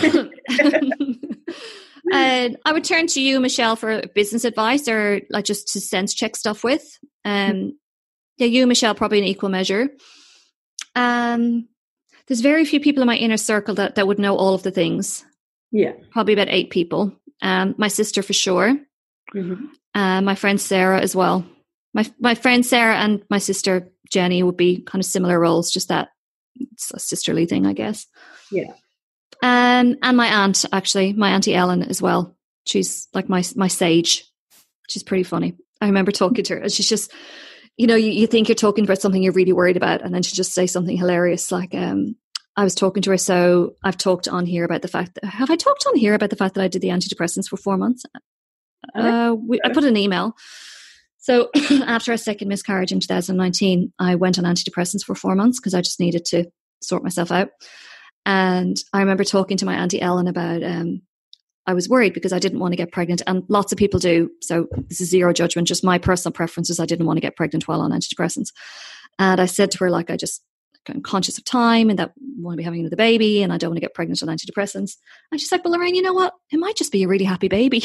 And I would turn to you, Michelle, for business advice or like just to sense check stuff with. Um, mm-hmm. Yeah, you, Michelle, probably in equal measure. Um. There's very few people in my inner circle that, that would know all of the things. Yeah. Probably about eight people. Um, my sister for sure. Mm-hmm. Uh, my friend Sarah as well. My my friend Sarah and my sister Jenny would be kind of similar roles, just that it's a sisterly thing, I guess. Yeah. Um, and my aunt, actually, my auntie Ellen as well. She's like my my sage. She's pretty funny. I remember talking to her, and she's just... You know, you, you think you're talking about something you're really worried about, and then she just say something hilarious. Like, um, I was talking to her, so I've talked on here about the fact that, have I talked on here about the fact that I did the antidepressants for four months? Uh, we, I put an email. So after a second miscarriage in two thousand nineteen, I went on antidepressants for four months because I just needed to sort myself out. And I remember talking to my Auntie Ellen about, um, I was worried because I didn't want to get pregnant, and lots of people do. So this is zero judgment, just my personal preferences. I didn't want to get pregnant while on antidepressants. And I said to her, like, I just, I'm conscious of time and that I want to be having another baby and I don't want to get pregnant on antidepressants. And she's like, well, Lorraine, you know what? It might just be a really happy baby.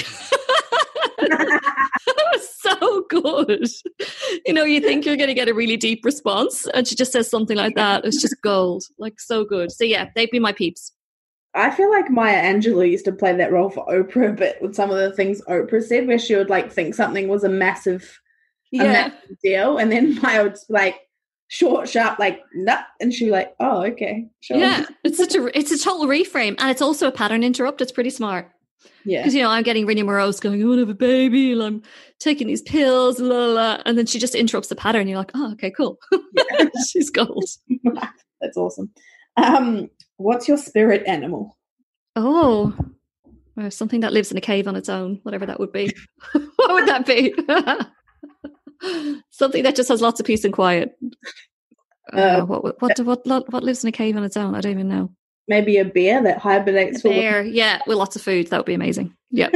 That was so good. You know, you think you're going to get a really deep response, and she just says something like that. It's just gold, like so good. So yeah, they'd be my peeps. I feel like Maya Angelou used to play that role for Oprah a bit with some of the things Oprah said, where she would like think something was a massive, yeah. a massive deal, and then Maya would like short, sharp, like nah, and she'd be like, "Oh, okay, sure." Yeah, it's such a it's a total reframe, and it's also a pattern interrupt. It's pretty smart. Yeah, because you know I'm getting really morose, going, "I want to have a baby," and I'm taking these pills, la la, la, and then she just interrupts the pattern. You're like, "Oh, okay, cool." Yeah. She's gold. That's awesome. Um. What's your spirit animal? Oh, well, something that lives in a cave on its own, whatever that would be. What would that be? Something that just has lots of peace and quiet. Uh, what, what, what, what, what, what lives in a cave on its own? I don't even know. Maybe a bear that hibernates. A bear, for yeah, with lots of food. That would be amazing. Yeah.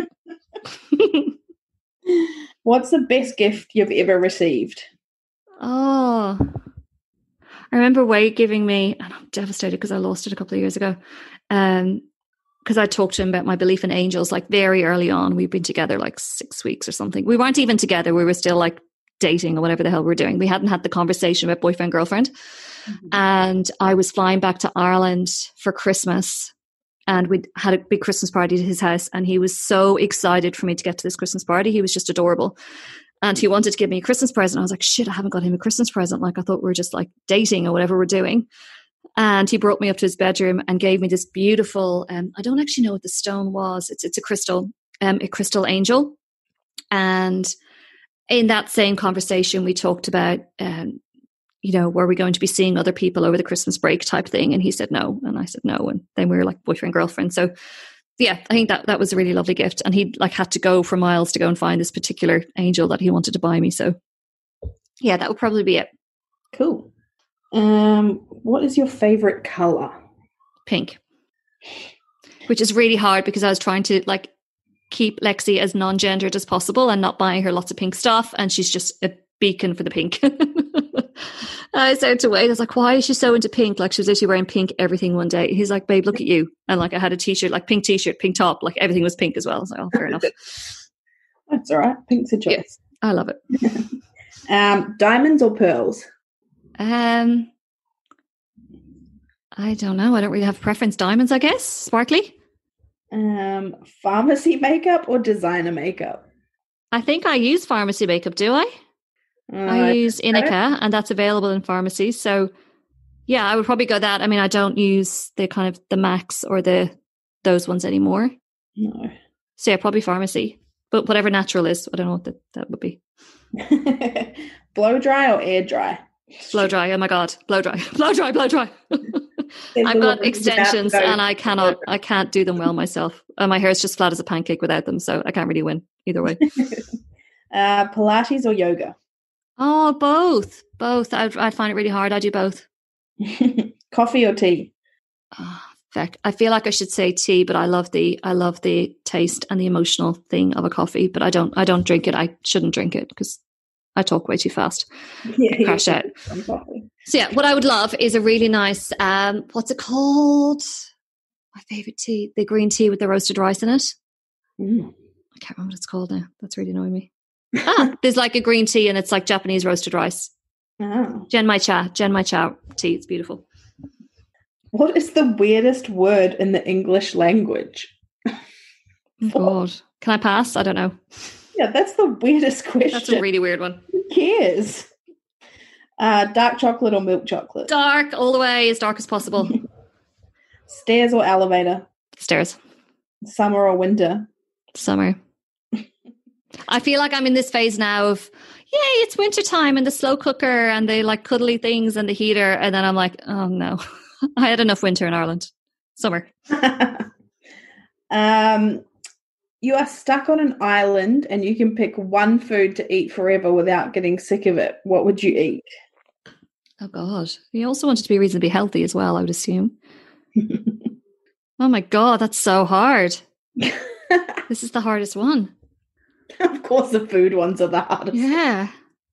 What's the best gift you've ever received? Oh, I remember Wade giving me, and I'm devastated because I lost it a couple of years ago, um, because I talked to him about my belief in angels, like very early on. We've been together like six weeks or something. We weren't even together. We were still like dating or whatever the hell we were doing. We hadn't had the conversation about boyfriend, girlfriend. Mm-hmm. And I was flying back to Ireland for Christmas. and we had a big Christmas party at his house, and he was so excited for me to get to this Christmas party. He was just adorable. And he wanted to give me a Christmas present. I was like, shit, I haven't got him a Christmas present. Like, I thought we were just like dating or whatever we're doing. And he brought me up to his bedroom and gave me this beautiful, um, I don't actually know what the stone was. It's it's a crystal, um, a crystal angel. And in that same conversation, we talked about, um, you know, were we going to be seeing other people over the Christmas break type thing? And he said no. And I said no. And then we were like boyfriend, girlfriend. So yeah, I think that that was a really lovely gift. And he like had to go for miles to go and find this particular angel that he wanted to buy me. So yeah, that would probably be it. Cool. Um, what is your favorite color? Pink. Which is really hard because I was trying to like keep Lexi as non-gendered as possible and not buying her lots of pink stuff. And she's just a beacon for the pink. I said to Wade, I was like, why is she so into pink? Like she was literally wearing pink everything one day. He's like, babe, look at you. And like I had a t-shirt, like pink t-shirt, pink top, like everything was pink as well. So oh, fair enough. That's all right. Pink's a choice. Yeah, I love it. um, diamonds or pearls? Um, I don't know. I don't really have a preference. Diamonds, I guess. Sparkly. Um, pharmacy makeup or designer makeup? I think I use pharmacy makeup, do I? Uh, I use Inica, and that's available in pharmacies. So, yeah, I would probably go that. I mean, I don't use the kind of the Max or the those ones anymore. No. So, yeah, probably pharmacy. But whatever natural is, I don't know what that, that would be. Blow dry or air dry? Blow dry. Oh, my God. Blow dry. Blow dry, blow dry. I've got extensions and I cannot, I can't do them well myself. And my hair is just flat as a pancake without them. So I can't really win either way. uh, Pilates or yoga? Oh, both. Both. I'd, I'd find it really hard. I do both. Coffee or tea? Oh, feck. I feel like I should say tea, but I love the I love the taste and the emotional thing of a coffee. But I don't I don't drink it. I shouldn't drink it because I talk way too fast. Yeah, I crash out. So yeah, what I would love is a really nice um what's it called? My favorite tea, the green tea with the roasted rice in it. Mm. I can't remember what it's called now. That's really annoying me. ah, there's like a green tea and it's like Japanese roasted rice. Oh. Genmai cha, Genmai cha tea. It's beautiful. What is the weirdest word in the English language? Oh, God. Can I pass? I don't know. Yeah, that's the weirdest question. That's a really weird one. Who cares? Uh, dark chocolate or milk chocolate? Dark, all the way, as dark as possible. Stairs or elevator? Stairs. Summer or winter? Summer. I feel like I'm in this phase now of, yay, it's wintertime and the slow cooker and the like cuddly things and the heater. And then I'm like, oh no, I had enough winter in Ireland. Summer. um, you are stuck on an island and you can pick one food to eat forever without getting sick of it. What would you eat? Oh God. You also want it to be reasonably healthy as well, I would assume. Oh my God, that's so hard. This is the hardest one. Of course the food ones are the hardest. Yeah.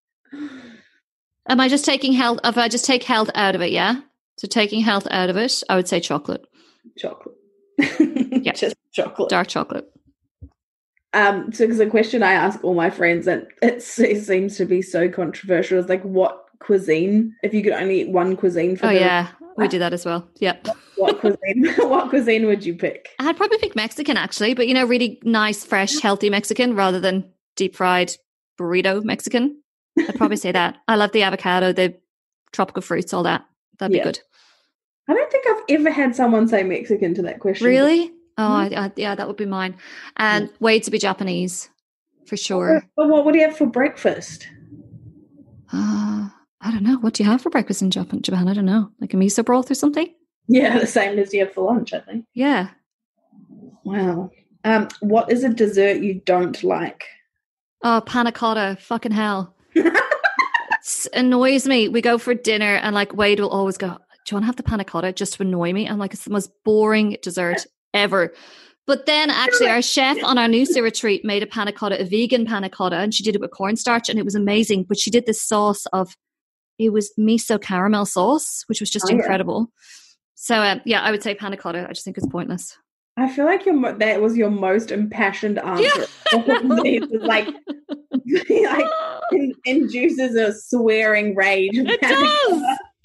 Am I just taking health, if I just take health out of it, yeah? So taking health out of it, I would say chocolate. Chocolate. Yeah. Just chocolate. Dark chocolate. Um, so it's a question I ask all my friends, and it's, it seems to be so controversial. It's like, what cuisine, if you could only eat one cuisine for Oh, the yeah. We do that as well. Yeah. What cuisine? What cuisine would you pick? I'd probably pick Mexican actually, but you know, really nice, fresh, healthy Mexican rather than deep fried burrito Mexican. I'd probably say that. I love the avocado, the tropical fruits, all that. That'd Yeah. be good. I don't think I've ever had someone say Mexican to that question. Really? Oh, I, I, yeah, that would be mine. And Wade to be Japanese for sure. But what would you have for breakfast? Uh, I don't know. What do you have for breakfast in Japan? Japan? I don't know. Like a miso broth or something? Yeah, the same as you have for lunch, I think. Yeah. Wow. Um, what is a dessert you don't like? Oh, panna cotta. Fucking hell. It annoys me. We go for dinner and like Wade will always go, do you want to have the panna cotta just to annoy me? I'm like, it's the most boring dessert ever. But then actually our chef on our Noosa retreat made a panna cotta, a vegan panna cotta, and she did it with cornstarch and it was amazing. But she did this sauce of, it was miso caramel sauce, which was just oh, incredible. Yeah. So um, yeah, I would say panna cotta. I just think it's pointless. I feel like your mo- that was your most impassioned answer. Yeah. It was like, like in, induces a swearing rage. It does. Like,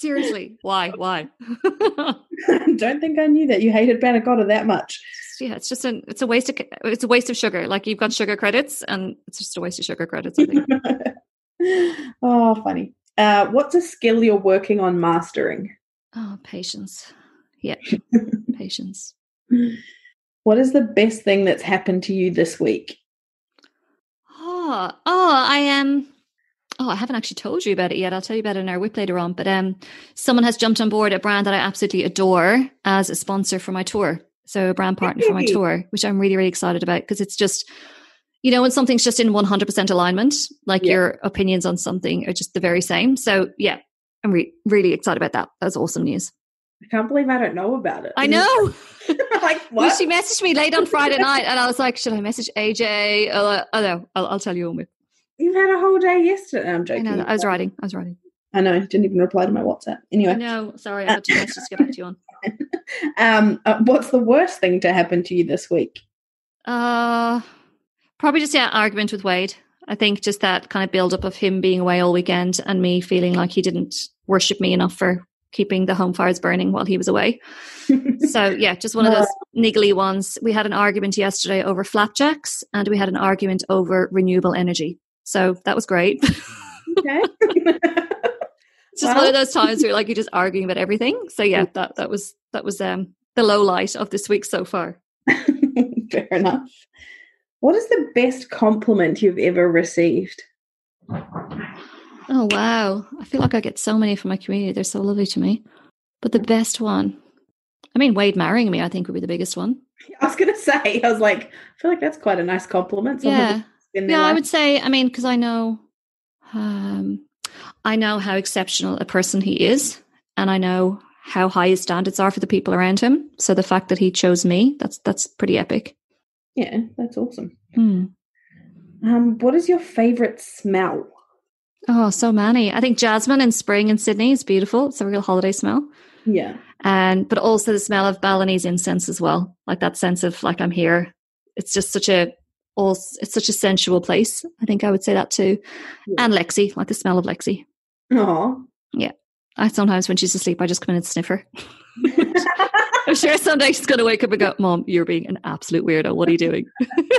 Seriously, why? Why? Don't think I knew that you hated panna cotta that much. Yeah, it's just an it's a waste of it's a waste of sugar. Like you've got sugar credits, and it's just a waste of sugar credits. I think. Oh, funny. Uh, what's a skill you're working on mastering? Oh, patience. Yeah, patience. What is the best thing that's happened to you this week? Oh, oh, I am. Um, oh, I haven't actually told you about it yet. I'll tell you about it in our whip later on. But um, someone has jumped on board a brand that I absolutely adore as a sponsor for my tour. So a brand partner for my tour, which I'm really, really excited about because it's just, you know, when something's just in one hundred percent alignment, like yeah. your opinions on something are just the very same. So yeah, I'm re- really excited about that. That's awesome news. I can't believe I don't know about it. I know. Like what? Well, she messaged me late on Friday night and I was like, should I message A J? Oh, oh no, I'll, I'll tell you on with. You had a whole day yesterday. I'm joking. I know. I was writing. I was writing. I know. Didn't even reply to my WhatsApp. Anyway. No, sorry. I had two messages to get back to you on. um, uh, what's the worst thing to happen to you this week? Uh, probably just yeah, argument with Wade. I think just that kind of build up of him being away all weekend and me feeling like he didn't worship me enough for keeping the home fires burning while he was away. So yeah, just one of those niggly ones. We had an argument yesterday over flapjacks and we had an argument over renewable energy. So that was great. Okay. It's just well, one of those times where like you're just arguing about everything. So yeah, that that was that was um the low light of this week so far. Fair enough. What is the best compliment you've ever received? Oh wow. I feel like I get so many from my community. They're so lovely to me. But the best one, I mean, Wade marrying me, I think would be the biggest one. I was gonna say, I was like, I feel like that's quite a nice compliment. Someone yeah. Yeah, life. I would say, I mean, because I know um I know how exceptional a person he is, and I know how high his standards are for the people around him. So the fact that he chose me, that's that's pretty epic. Yeah, that's awesome. Mm. Um, what is your favourite smell? Oh, so many. I think jasmine in spring in Sydney is beautiful. It's a real holiday smell. Yeah. And but also the smell of Balinese incense as well. Like that sense of like I'm here. It's just such a all it's such a sensual place. I think I would say that too. Yeah. And Lexi, like the smell of Lexi. Oh. Yeah. I sometimes when she's asleep I just come in and sniff her. I'm sure someday she's gonna wake up and go, Mom, you're being an absolute weirdo. What are you doing?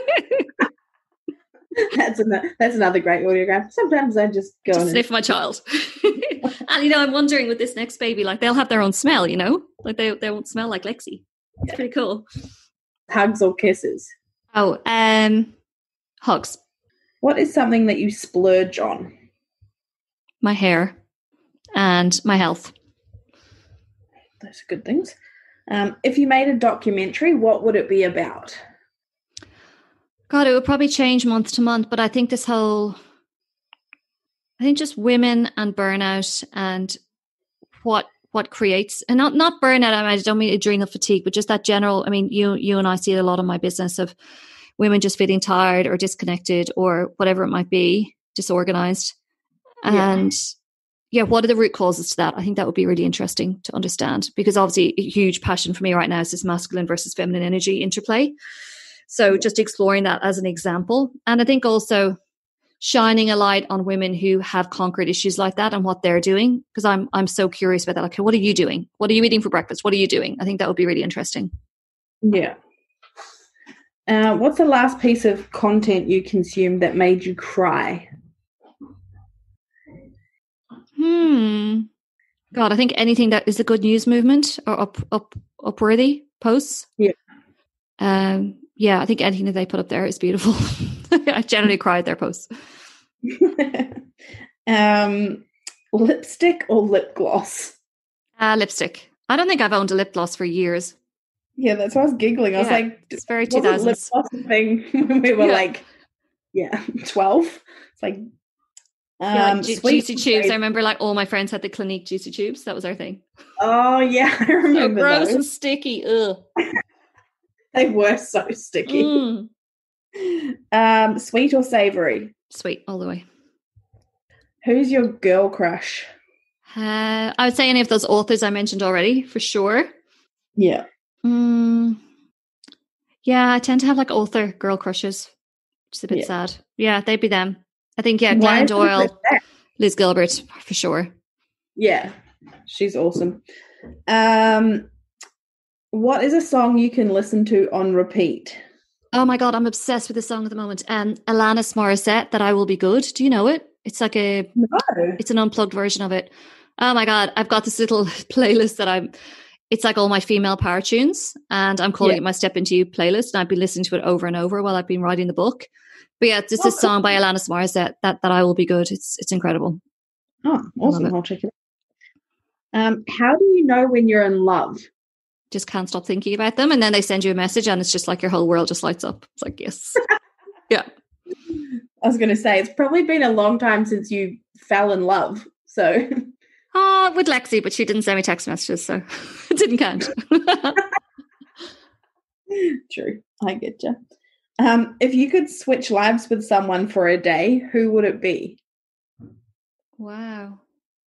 That's another, that's another great audiogram. Sometimes I just go just and sniff my child. And you know, I'm wondering with this next baby, like they'll have their own smell, you know? Like they they won't smell like Lexi. It's yeah. pretty cool. Hugs or kisses? Oh, um hugs. What is something that you splurge on? My hair and my health. Those are good things. Um, if you made a documentary, what would it be about? God, it would probably change month to month, but I think this whole, I think just women and burnout and what what creates, and not not burnout, I, mean, I don't mean adrenal fatigue, but just that general, I mean, you you and I see it a lot in my business of women just feeling tired or disconnected or whatever it might be, disorganized. And yeah. yeah, what are the root causes to that? I think that would be really interesting to understand because obviously a huge passion for me right now is this masculine versus feminine energy interplay. So just exploring that as an example. And I think also shining a light on women who have conquered issues like that and what they're doing. Because I'm I'm so curious about that. Like, okay, what are you doing? What are you eating for breakfast? What are you doing? I think that would be really interesting. Yeah. Uh, what's the last piece of content you consumed that made you cry? Hmm. God, I think anything that is a good news movement or up up upworthy posts. Yeah. Um Yeah, I think anything that they put up there is beautiful. I generally cry at their posts. um, lipstick or lip gloss? Uh, lipstick. I don't think I've owned a lip gloss for years. Yeah, that's why I was giggling. I yeah, was like, it's very two thousands. Lip gloss thing when we were yeah. like, yeah, twelve. It's like, um, yeah, like ju- juicy tubes. I remember like all my friends had the Clinique juicy tubes. That was our thing. Oh yeah, I remember. So gross those. and sticky. Ugh. They were so sticky. Mm. Um, sweet or savory? Sweet, all the way. Who's your girl crush? Uh, I would say any of those authors I mentioned already, for sure. Yeah. Mm, yeah, I tend to have like author girl crushes. Just a bit yeah. sad. Yeah, they'd be them. I think, yeah, Glennon Doyle, Liz Gilbert, for sure. Yeah. She's awesome. Um, what is a song you can listen to on repeat? Oh my God, I'm obsessed with this song at the moment. Um, Alanis Morissette, That I Will Be Good. Do you know it? It's like a, no. It's an unplugged version of it. Oh my God, I've got this little playlist that I'm, it's like all my female power tunes, and I'm calling yeah. it my Step Into You playlist, and I've been listening to it over and over while I've been writing the book. But yeah, this oh, is a song cool. by Alanis Morissette, that, that I Will Be Good. It's it's incredible. Oh, awesome. I'll check it out. Um, how do you know when you're in love? Just can't stop thinking about them, and then they send you a message and it's just like your whole world just lights up. It's like, yes. Yeah. I was going to say, it's probably been a long time since you fell in love. So, oh, with Lexi, but she didn't send me text messages, so it didn't count. True. I get you. Um, if you could switch lives with someone for a day, who would it be? Wow.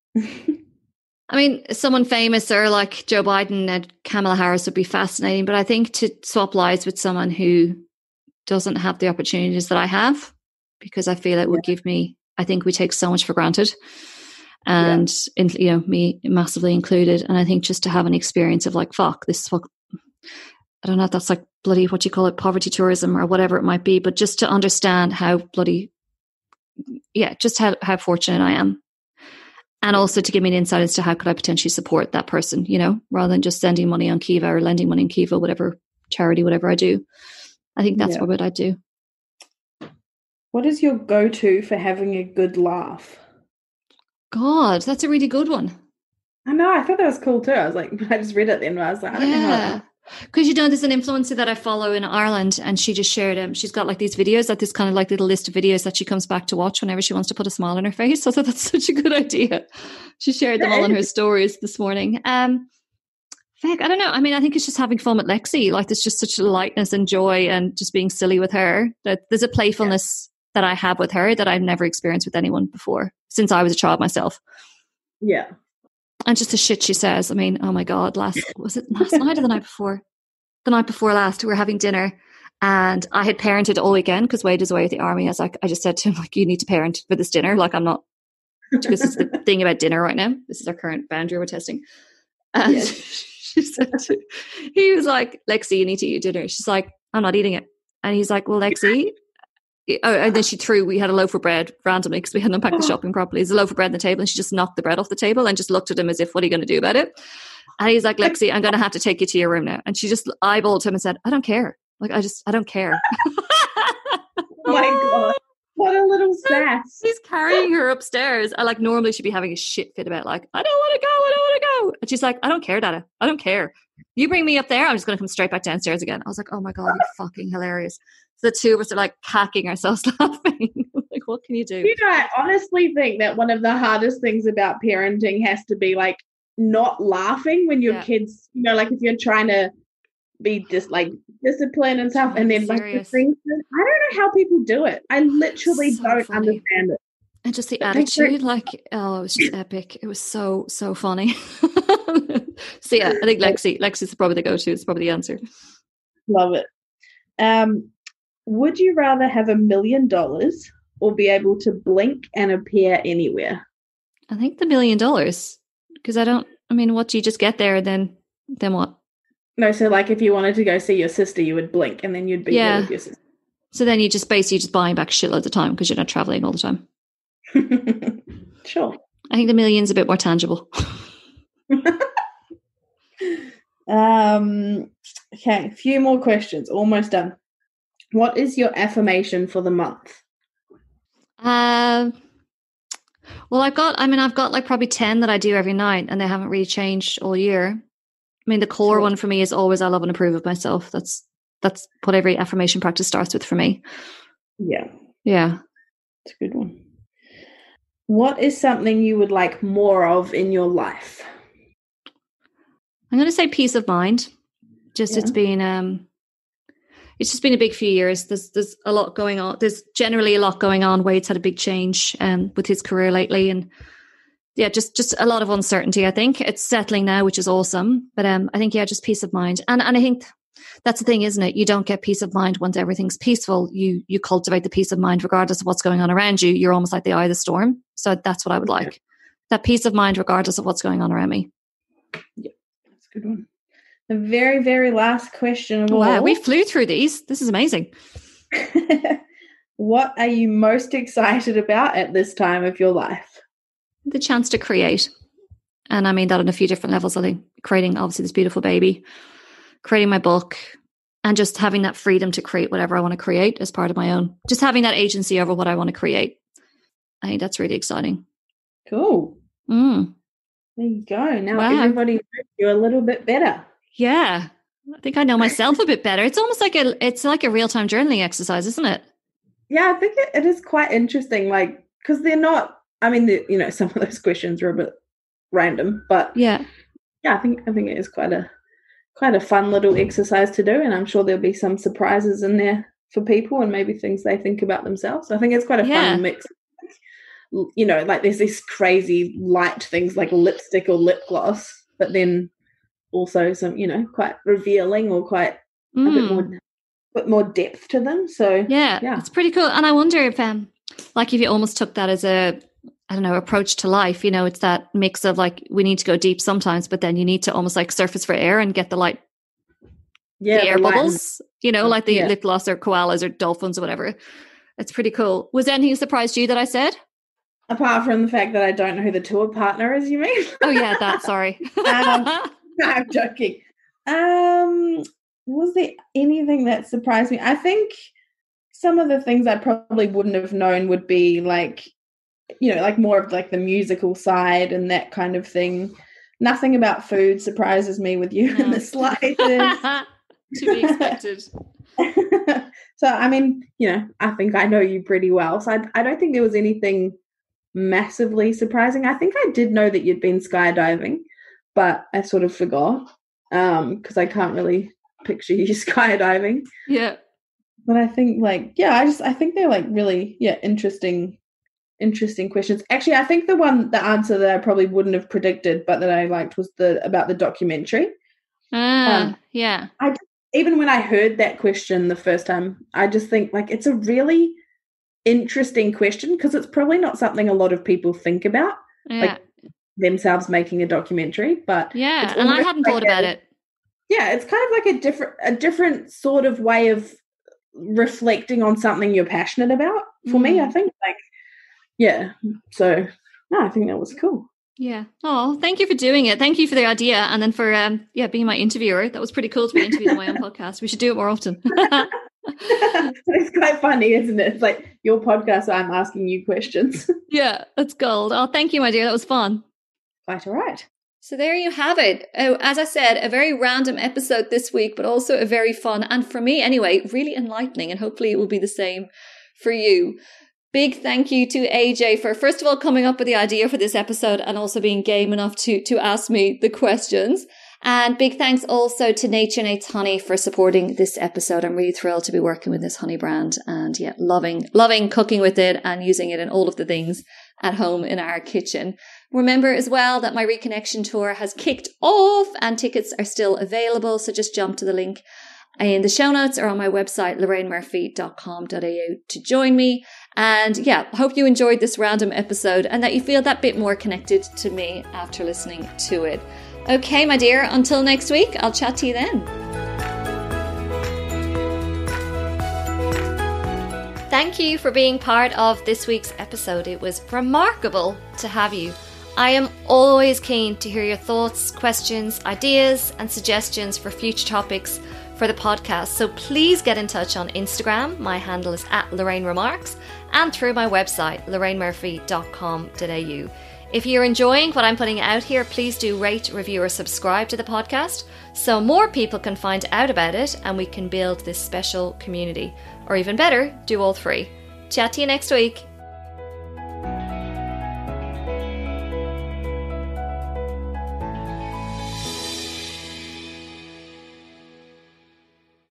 I mean, someone famous or like Joe Biden and Kamala Harris would be fascinating, but I think to swap lives with someone who doesn't have the opportunities that I have, because I feel it would yeah. give me, I think we take so much for granted, and yeah. in, you know, me massively included. And I think just to have an experience of like, fuck, this is what, I don't know if that's like bloody, what you call it, poverty tourism or whatever it might be, but just to understand how bloody, yeah, just how, how fortunate I am. And also to give me an insight as to how could I potentially support that person, you know, rather than just sending money on Kiva or lending money on Kiva, whatever charity, whatever I do. I think that's yeah. what I'd do. What is your go-to for having a good laugh? God, that's a really good one. I know. I thought that was cool too. I was like, I just read it then and I was like, I don't yeah. know how. Because, you know, there's an influencer that I follow in Ireland, and she just shared um, she's got like these videos, like this kind of like little list of videos that she comes back to watch whenever she wants to put a smile on her face. So I thought that's such a good idea. She shared them all in her stories this morning. Um, heck, I don't know. I mean, I think it's just having fun with Lexi. Like, there's just such a lightness and joy and just being silly with her. That there's a playfulness yeah. that I have with her that I've never experienced with anyone before since I was a child myself. Yeah. And just the shit she says. I mean, oh my God, last, was it last night or the night before? The night before last, we were having dinner, and I had parented all weekend because Wade is away at the army. I was like, I just said to him, like, you need to parent for this dinner. Like, I'm not, because it's the thing about dinner right now. This is our current boundary we're testing. And yes. she said, to, he was like, Lexi, you need to eat dinner. She's like, I'm not eating it. And he's like, well, Lexi. Oh, and then she threw, we had a loaf of bread randomly because we hadn't unpacked the shopping properly. There's a loaf of bread on the table, and she just knocked the bread off the table and just looked at him as if, what are you going to do about it? And he's like, Lexi, I'm going to have to take you to your room now. And she just eyeballed him and said, I don't care. Like, I just, I don't care. Oh my God. What a little sass. He's carrying her upstairs. I like, normally she'd be having a shit fit about like, I don't want to go. I don't want to go. And she's like, I don't care, Dada. I don't care. You bring me up there, I'm just going to come straight back downstairs again. I was like, oh my God, you're fucking hilarious. So the two of us are like cacking ourselves laughing. Like, what can you do? You know, I honestly think that one of the hardest things about parenting has to be like not laughing when your yeah. kids, you know, like if you're trying to be just like disciplined and stuff, and then like the things, I don't know how people do it. I literally so don't funny. understand it. And just the attitude, like, oh, it was just epic. It was so, so funny. So yeah, I think Lexi, Lexi's probably the go-to. It's probably the answer. Love it. Um, would you rather have a million dollars or be able to blink and appear anywhere? I think the million dollars, because I don't, I mean, what do you just get there, then, then what? No, so like if you wanted to go see your sister, you would blink and then you'd be yeah. there with your sister. So then you just basically just buying back shitloads of time because you're not traveling all the time. Sure. I think the million's a bit more tangible. um. Okay, a few more questions. Almost done. What is your affirmation for the month? Um. Well, I've got. I mean, I've got like probably ten that I do every night, and they haven't really changed all year. I mean, the core sure. one for me is always I love and approve of myself. That's that's what every affirmation practice starts with for me. Yeah. Yeah. It's a good one. What is something you would like more of in your life? I'm going to say peace of mind. Just yeah. it's been um it's just been a big few years. There's there's a lot going on. There's generally a lot going on. Wade's had a big change um with his career lately, and yeah, just just a lot of uncertainty. I think it's settling now, which is awesome. But um I think yeah, just peace of mind. And and I think that's the thing, isn't it? You don't get peace of mind once everything's peaceful. You you cultivate the peace of mind regardless of what's going on around you. You're almost like the eye of the storm. So that's what I would like. that peace of mind regardless of what's going on around me. Yeah, that's a good one. The very, very last question of all. Wow, we flew through these. This is amazing. What are you most excited about at this time of your life? The chance to create. And I mean that on a few different levels. I think creating, obviously, this beautiful baby, creating my book, and just having that freedom to create whatever I want to create as part of my own. Just having that agency over what I want to create. I think that's really exciting. Cool. Mm. There you go. Now wow. everybody knows you a little bit better. Yeah. I think I know myself a bit better. It's almost like a it's like a real-time journaling exercise, isn't it? Yeah, I think it, it is quite interesting, like, because they're not, I mean, you know, some of those questions are a bit random, but yeah. Yeah, I think I think it is quite a quite a fun little exercise to do, and I'm sure there'll be some surprises in there for people and maybe things they think about themselves. So I think it's quite a yeah. fun mix. You know, like there's these crazy light things like lipstick or lip gloss, but then also some, you know, quite revealing or quite mm. a bit more, bit more depth to them. So yeah, yeah, it's pretty cool. And I wonder if, um, like, if you almost took that as a, I don't know, approach to life. You know, it's that mix of like we need to go deep sometimes, but then you need to almost like surface for air and get the light, yeah, the air the bubbles. And, you know, like the yeah. lip gloss or koalas or dolphins or whatever. It's pretty cool. Was there anything that surprised you that I said? Apart from the fact that I don't know who the tour partner is, you mean? Oh yeah, that. Sorry. um, no, I'm joking. Um, was there anything that surprised me? I think some of the things I probably wouldn't have known would be like, you know, like more of like the musical side and that kind of thing. Nothing about food surprises me with you no. in the slightest. To be expected. So, I mean, you know, I think I know you pretty well. So I, I don't think there was anything massively surprising. I think I did know that you'd been skydiving, but I sort of forgot um, because I can't really picture you skydiving. Yeah. But I think like, yeah, I just, I think they're like really, yeah, interesting Interesting questions. Actually, I think the one, the answer that I probably wouldn't have predicted, but that I liked was the about the documentary. Ah, um, yeah. I even when I heard that question the first time, I just think like it's a really interesting question because it's probably not something a lot of people think about, yeah. like themselves making a documentary. But yeah, and I hadn't like thought about a, it. Yeah, it's kind of like a different, a different sort of way of reflecting on something you're passionate about. For mm. me, I think like. Yeah, so no, I think that was cool. Yeah. Oh, thank you for doing it. Thank you for the idea, and then for um, yeah, being my interviewer. That was pretty cool to be interviewed on my own podcast. We should do it more often. It's quite funny, isn't it? It's like your podcast, so I'm asking you questions. Yeah, that's gold. Oh, thank you, my dear. That was fun. Quite all right. So there you have it. Oh, as I said, a very random episode this week, but also a very fun, and for me anyway, really enlightening, and hopefully it will be the same for you. Big thank you to A J for, first of all, coming up with the idea for this episode and also being game enough to, to ask me the questions. And big thanks also to Nature Nate's Honey for supporting this episode. I'm really thrilled to be working with this honey brand and yeah, loving, loving cooking with it and using it in all of the things at home in our kitchen. Remember as well that my Reconnection tour has kicked off and tickets are still available. So just jump to the link in the show notes or on my website, lorraine murphy dot com dot a u to join me. And yeah, hope you enjoyed this random episode and that you feel that bit more connected to me after listening to it. Okay, my dear, until next week, I'll chat to you then. Thank you for being part of this week's episode. It was remarkable to have you. I am always keen to hear your thoughts, questions, ideas, and suggestions for future topics for the podcast. So please get in touch on Instagram. My handle is at Lorraine Remarks and through my website, lorraine murphy dot com dot a u. If you're enjoying what I'm putting out here, please do rate, review, or subscribe to the podcast so more people can find out about it and we can build this special community. Or even better, do all three. Chat to you next week.